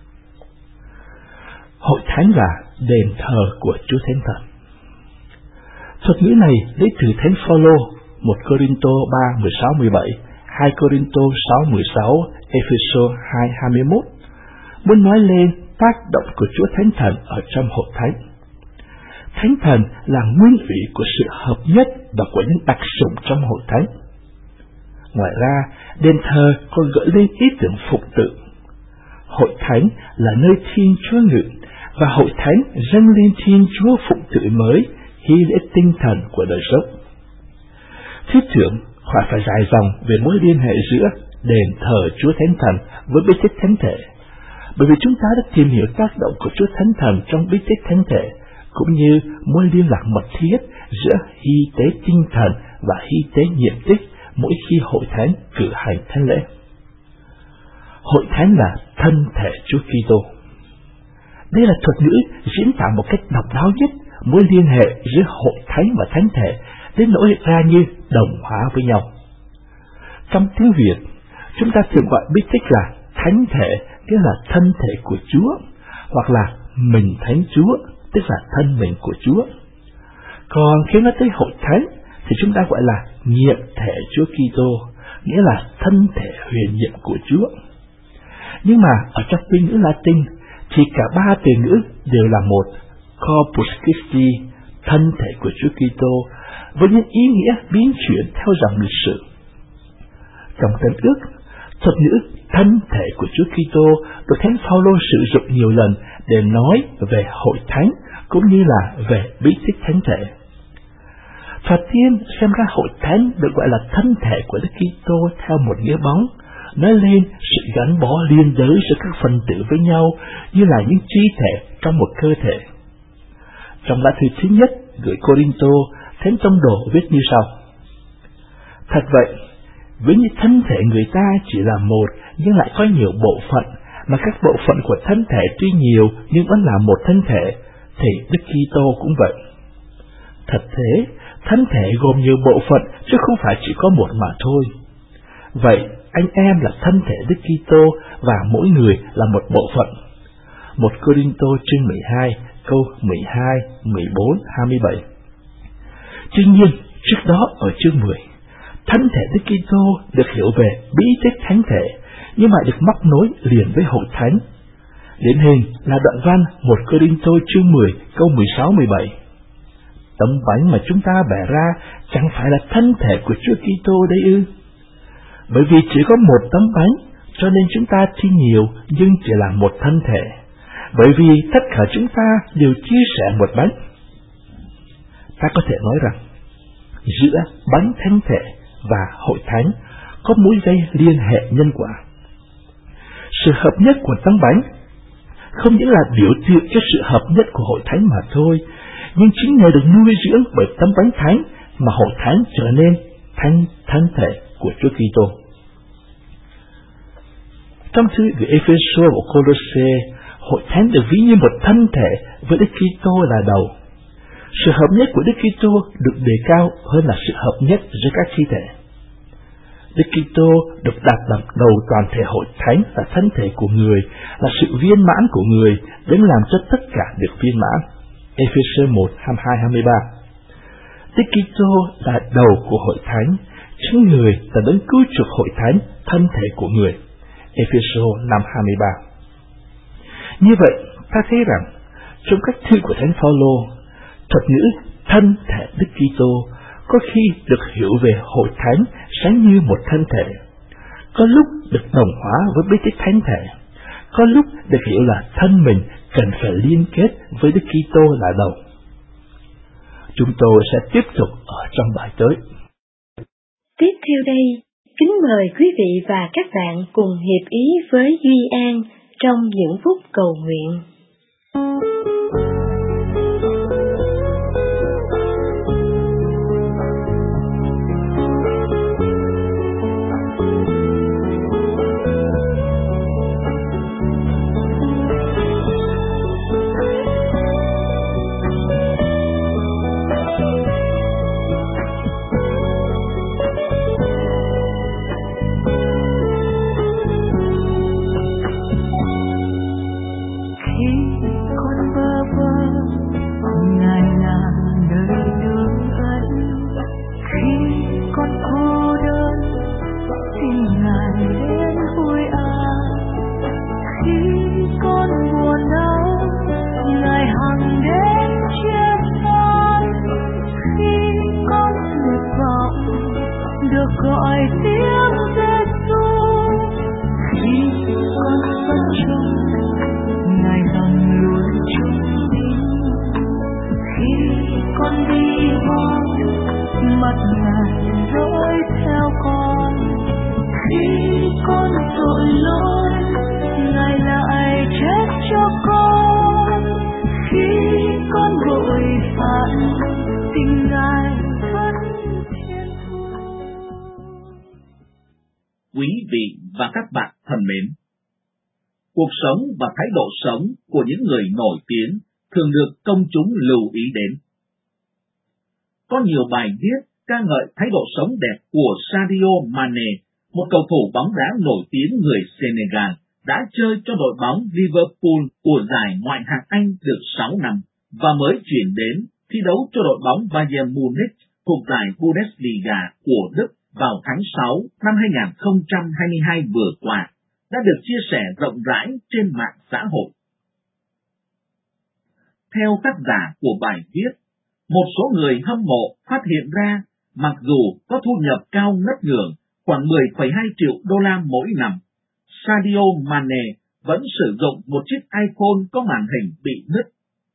Hội thánh là đền thờ của Chúa Thánh Thần. Thuật ngữ này lấy từ Thánh Phaolô, một Cô-rinh-tô ba, mười sáu, mười bảy, hai Cô-rinh-tô sáu, mười sáu, Ê-phê-sô hai, hai mươi mốt, muốn nói lên tác động của Chúa Thánh Thần ở trong hội thánh. Thánh Thần là nguyên ủy của sự hợp nhất và của những đặc sủng trong hội thánh. Ngoài ra, đền thờ còn gợi lên ý tưởng phụng tự. Hội thánh là nơi Thiên Chúa ngự, và hội thánh dâng lên Thiên Chúa phụng tự mới, hy lễ tinh thần của đời sống. Thuyết trưởng khỏi phải dài dòng về mối liên hệ giữa đền thờ Chúa Thánh Thần với bí tích thánh thể, bởi vì chúng ta đã tìm hiểu tác động của Chúa Thánh Thần trong bí tích thánh thể, cũng như mối liên lạc mật thiết giữa hy tế tinh thần và hy tế nhiệm tích mỗi khi hội thánh cử hành thánh lễ. Hội thánh là thân thể Chúa Kitô. Đây là thuật ngữ diễn tả một cách độc đáo nhất mối liên hệ giữa hội thánh và thánh thể, đến nỗi ra như đồng hóa với nhau. Trong tiếng Việt, chúng ta thường gọi bí tích là thánh thể, nghĩa là thân thể của Chúa, hoặc là mình thánh Chúa, tức là thân mình của Chúa. Còn khi nói tới hội thánh thì chúng ta gọi là nhiệm thể Chúa Kitô, nghĩa là thân thể huyền nhiệm của Chúa. Nhưng mà ở trong tuyên ngữ Latin thì cả ba từ ngữ đều là một, Corpus Christi, thân thể của Chúa Kitô, với những ý nghĩa biến chuyển theo dòng lịch sử. Trong Tân Ước, thuật ngữ thân thể của Chúa Kitô được Thánh Phaolô sử dụng nhiều lần để nói về hội thánh cũng như là về bí tích thánh thể. Thoạt tiên xem ra hội thánh được gọi là thân thể của Đức Kitô theo một nghĩa bóng, nói lên sự gắn bó liên đới giữa các phần tử với nhau như là những chi thể trong một cơ thể. Trong lá thư thứ nhất gửi Cô-rinh-tô, Thánh Tông Đồ viết như sau: Thật vậy, với những thân thể người ta chỉ là một nhưng lại có nhiều bộ phận, mà các bộ phận của thân thể tuy nhiều nhưng vẫn là một thân thể, thì Đức Kitô cũng vậy. Thật thế, thân thể gồm nhiều bộ phận chứ không phải chỉ có một mà thôi. Vậy, anh em là thân thể Đức Kitô và mỗi người là một bộ phận. một Cô-rinh-tô chương mười hai, câu mười hai, mười bốn, hai mươi bảy. Tuy nhiên, trước đó ở chương mười, thân thể Đức Kitô được hiểu về bí tích thánh thể, nhưng mà được móc nối liền với hội thánh. Điển hình là đoạn văn một Cô-rinh-tô chương mười câu mười sáu mười bảy. Tấm bánh mà chúng ta bẻ ra chẳng phải là thân thể của Chúa Kitô đấy ư? Bởi vì chỉ có một tấm bánh, cho nên chúng ta tuy nhiều nhưng chỉ là một thân thể. Bởi vì tất cả chúng ta đều chia sẻ một bánh. Ta có thể nói rằng, giữa bánh thánh thể và hội thánh có mối dây liên hệ nhân quả. Sự hợp nhất của tấm bánh không những là biểu tượng cho sự hợp nhất của hội thánh mà thôi, nhưng chính nhờ được nuôi dưỡng bởi tấm bánh thánh mà hội thánh trở nên thánh thân thể của Chúa Kitô. Trong thư gửi Ê-phê-sô và Cô-lô-sê, hội thánh được ví như một thân thể với Đức Kitô là đầu. Sự hợp nhất của Đức Kitô được đề cao hơn là sự hợp nhất giữa các chi thể. Đức Kitô được đặt làm đầu toàn thể hội thánh và thân thể của người, là sự viên mãn của người, đến làm cho tất cả được viên mãn. Ê-phê-sô một hai mươi hai hai mươi ba. Đức Kitô là đầu của hội thánh, chính người là đấng cứu chuộc hội thánh, thân thể của người. Ê-phê-sô năm hai mươi ba. Như vậy, ta thấy rằng trong các thư của Thánh Phaolô, thuật ngữ thân thể Đức Kitô có khi được hiểu về hội thánh sáng như một thân thể, có lúc được đồng hóa với bí tích thánh thể, có lúc được hiểu là thân mình cần phải liên kết với Đức Kitô là đầu. Chúng tôi sẽ tiếp tục ở trong bài tới. Tiếp theo đây, kính mời quý vị và các bạn cùng hiệp ý với Duy An trong những phút cầu nguyện. Gọi tiếng Giêsu khi con vẫn trông Ngài rằng luôn chung tin, khi con đi hoang mắt Ngài dõi theo con, khi con tội lỗi Ngài lại chết cho con, khi con vội phản tình Ngài vẫn thiên thu. Quý vị và các bạn thân mến, cuộc sống và thái độ sống của những người nổi tiếng thường được công chúng lưu ý đến. Có nhiều bài viết ca ngợi thái độ sống đẹp của Sadio Mane, một cầu thủ bóng đá nổi tiếng người Senegal, đã chơi cho đội bóng Liverpool của giải Ngoại hạng Anh được sáu năm và mới chuyển đến thi đấu cho đội bóng Bayern Munich thuộc giải Bundesliga của Đức vào tháng sáu năm hai không hai hai vừa qua, đã được chia sẻ rộng rãi trên mạng xã hội. Theo tác giả của bài viết, một số người hâm mộ phát hiện ra mặc dù có thu nhập cao ngất ngưỡng khoảng mười phẩy hai triệu đô la mỗi năm, Sadio Mane vẫn sử dụng một chiếc iPhone có màn hình bị nứt.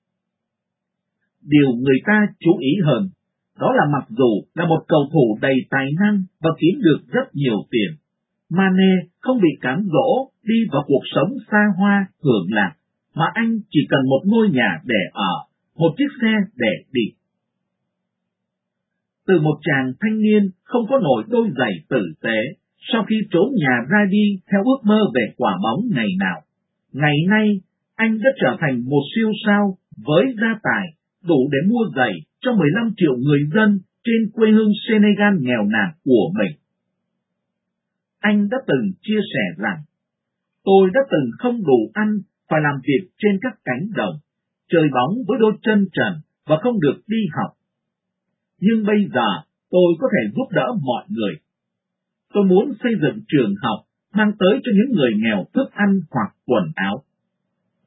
Điều người ta chú ý hơn, đó là mặc dù là một cầu thủ đầy tài năng và kiếm được rất nhiều tiền, Mane không bị cám dỗ đi vào cuộc sống xa hoa hưởng lạc, mà anh chỉ cần một ngôi nhà để ở, một chiếc xe để đi. Từ một chàng thanh niên không có nổi đôi giày tử tế, sau khi trốn nhà ra đi theo ước mơ về quả bóng ngày nào, ngày nay anh đã trở thành một siêu sao với gia tài đủ để mua giày cho mười lăm triệu người dân trên quê hương Senegal nghèo nàn của mình. Anh đã từng chia sẻ rằng, tôi đã từng không đủ ăn, phải làm việc trên các cánh đồng, chơi bóng với đôi chân trần và không được đi học. Nhưng bây giờ tôi có thể giúp đỡ mọi người. Tôi muốn xây dựng trường học, mang tới cho những người nghèo thức ăn hoặc quần áo.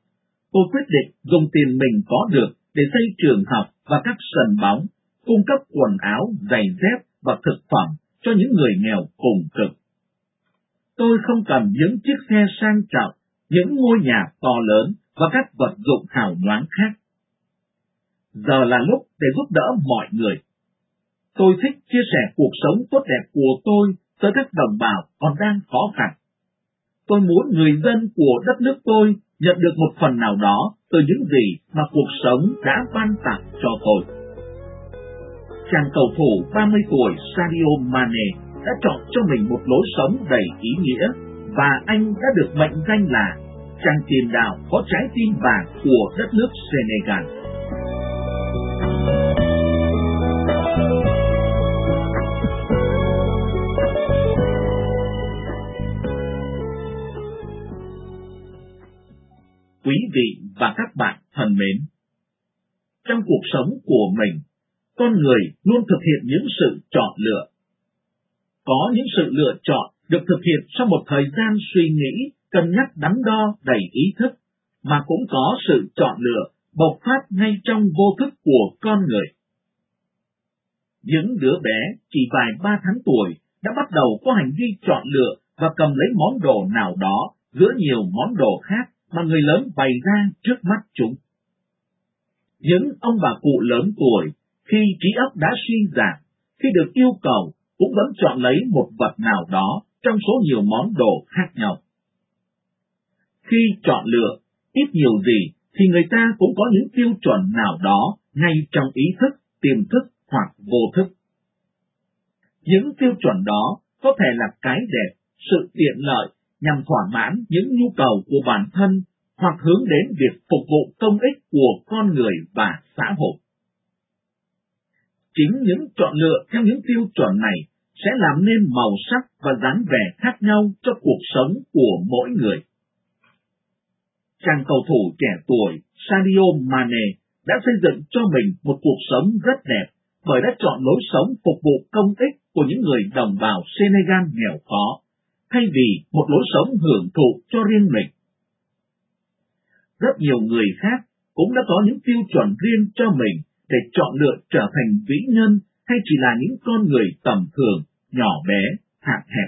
tôi quyết định dùng tiền mình có được để xây trường học và các sân bóng, cung cấp quần áo, giày dép và thực phẩm cho những người nghèo cùng cực. Tôi không cần những chiếc xe sang trọng, những ngôi nhà to lớn và các vật dụng hào nhoáng khác. Giờ là lúc để giúp đỡ mọi người. Tôi thích chia sẻ cuộc sống tốt đẹp của tôi tới các đồng bào còn đang khó khăn. Tôi muốn người dân của đất nước tôi nhận được một phần nào đó từ những gì mà cuộc sống đã ban tặng cho tôi. Chàng cầu thủ ba mươi tuổi Sadio Mane đã chọn cho mình một lối sống đầy ý nghĩa và anh đã được mệnh danh là chàng tiền đạo có trái tim vàng của đất nước Senegal. Quý vị và các bạn thân mến, trong cuộc sống của mình, con người luôn thực hiện những sự chọn lựa. Có những sự lựa chọn được thực hiện sau một thời gian suy nghĩ, cân nhắc đắn đo đầy ý thức, mà cũng có sự chọn lựa bộc phát ngay trong vô thức của con người. Những đứa bé chỉ vài ba tháng tuổi đã bắt đầu có hành vi chọn lựa và cầm lấy món đồ nào đó giữa nhiều món đồ khác mà người lớn bày ra trước mắt chúng. Những ông bà cụ lớn tuổi, khi trí óc đã suy giảm, khi được yêu cầu, cũng vẫn chọn lấy một vật nào đó trong số nhiều món đồ khác nhau. Khi chọn lựa, ít nhiều gì, thì người ta cũng có những tiêu chuẩn nào đó ngay trong ý thức, tiềm thức hoặc vô thức. Những tiêu chuẩn đó có thể là cái đẹp, sự tiện lợi, nhằm thỏa mãn những nhu cầu của bản thân hoặc hướng đến việc phục vụ công ích của con người và xã hội. Chính những chọn lựa theo những tiêu chuẩn này sẽ làm nên màu sắc và dáng vẻ khác nhau cho cuộc sống của mỗi người. Chàng cầu thủ trẻ tuổi Sadio Mane đã xây dựng cho mình một cuộc sống rất đẹp bởi đã chọn lối sống phục vụ công ích của những người đồng bào Senegal nghèo khó, thay vì một lối sống hưởng thụ cho riêng mình. Rất nhiều người khác cũng đã có những tiêu chuẩn riêng cho mình để chọn lựa trở thành vĩ nhân hay chỉ là những con người tầm thường, nhỏ bé, hạn hẹp.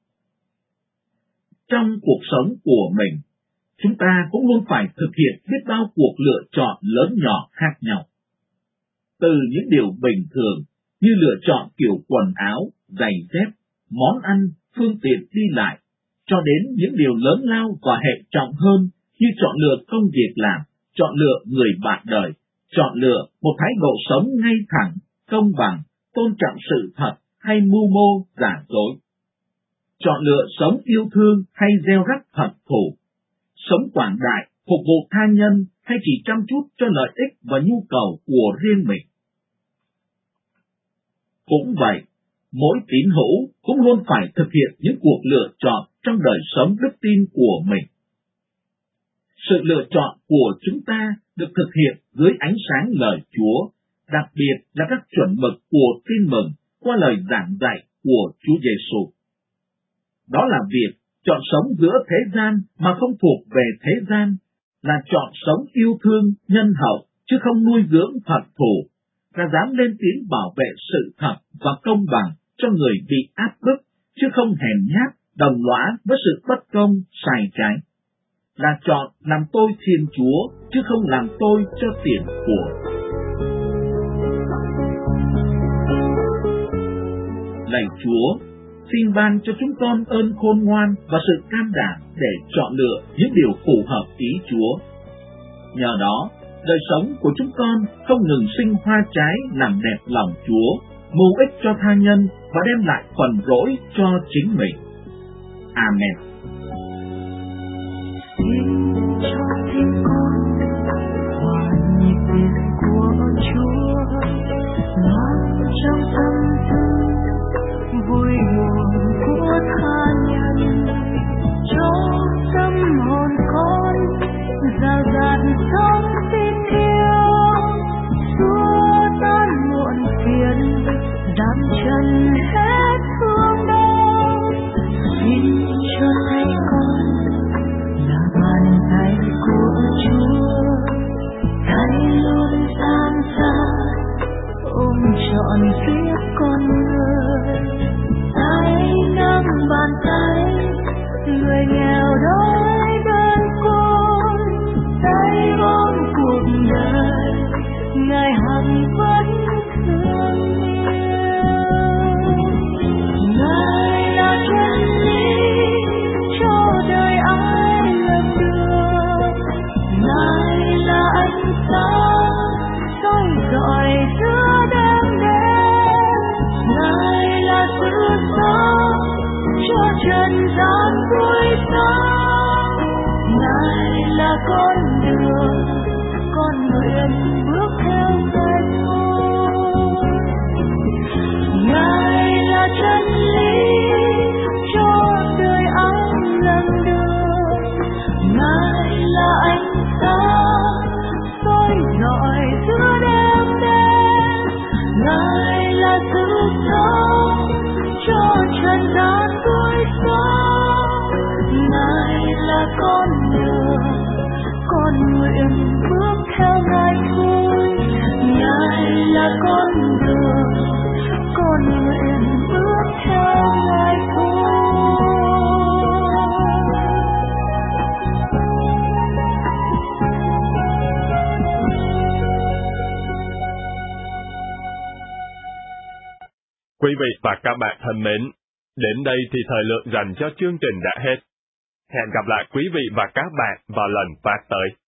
Trong cuộc sống của mình, chúng ta cũng luôn phải thực hiện biết bao cuộc lựa chọn lớn nhỏ khác nhau. Từ những điều bình thường như lựa chọn kiểu quần áo, giày dép, món ăn, phương tiện đi lại, cho đến những điều lớn lao và hệ trọng hơn như chọn lựa công việc làm, chọn lựa người bạn đời, chọn lựa một thái độ sống ngay thẳng, công bằng, tôn trọng sự thật hay mưu mô, giả dối. Chọn lựa sống yêu thương hay gieo rắc hận thù, sống quảng đại, phục vụ tha nhân hay chỉ chăm chút cho lợi ích và nhu cầu của riêng mình. Cũng vậy, mỗi tín hữu cũng luôn phải thực hiện những cuộc lựa chọn trong đời sống đức tin của mình. Sự lựa chọn của chúng ta được thực hiện dưới ánh sáng lời Chúa, đặc biệt là các chuẩn mực của tin mừng qua lời giảng dạy của Chúa Giêsu. Đó là việc chọn sống giữa thế gian mà không thuộc về thế gian, là chọn sống yêu thương, nhân hậu, chứ không nuôi dưỡng hận thù, là dám lên tiếng bảo vệ sự thật và công bằng cho người bị áp bức, chứ không hèn nhát, đồng lõa với sự bất công, sai trái. Là chọn làm tôi Thiên Chúa, chứ không làm tôi cho tiền của. Lạy Chúa, xin ban cho chúng con ơn khôn ngoan và sự can đảm để chọn lựa những điều phù hợp ý Chúa. Nhờ đó, đời sống của chúng con không ngừng sinh hoa trái làm đẹp lòng Chúa, mưu ích cho tha nhân và đem lại phần rỗi cho chính mình. Amen. Xin cho tim con hòa nhịp biệt của Chúa, mang trong tâm tư vui buồn của tha nhân, cho tâm hồn con dào dạt sống tin yêu, xua tan muộn phiền, đắm chân hết thương đau. Xin cho tay con là bàn tay của Chúa. người nghèo đói đơn côi, tay ôm cuộc đời, Ngài hằng vẫn thương yêu. Ngài là chân lý cho đời ai lần đường, Ngài là ánh sáng soi rọi giữa đêm đen, Ngài là sự sống cho trần gian vui sống, Ngài là con đường con nguyện bước theo Ngài thôi. Ngài là chân lý cho đời ai lần đường, Ngài là ánh sáng soi rọi giữa đêm đen, Ngài là sự sống cho trần gian vui sống, Ngài là con đường con nguyện bước theo Ngài thôi. Ngài là con đường con nguyện bước theo Ngài thôi. Quý vị và các bạn thân mến, đến đây thì thời lượng dành cho chương trình đã hết. Hẹn gặp lại quý vị và các bạn vào lần phát tới.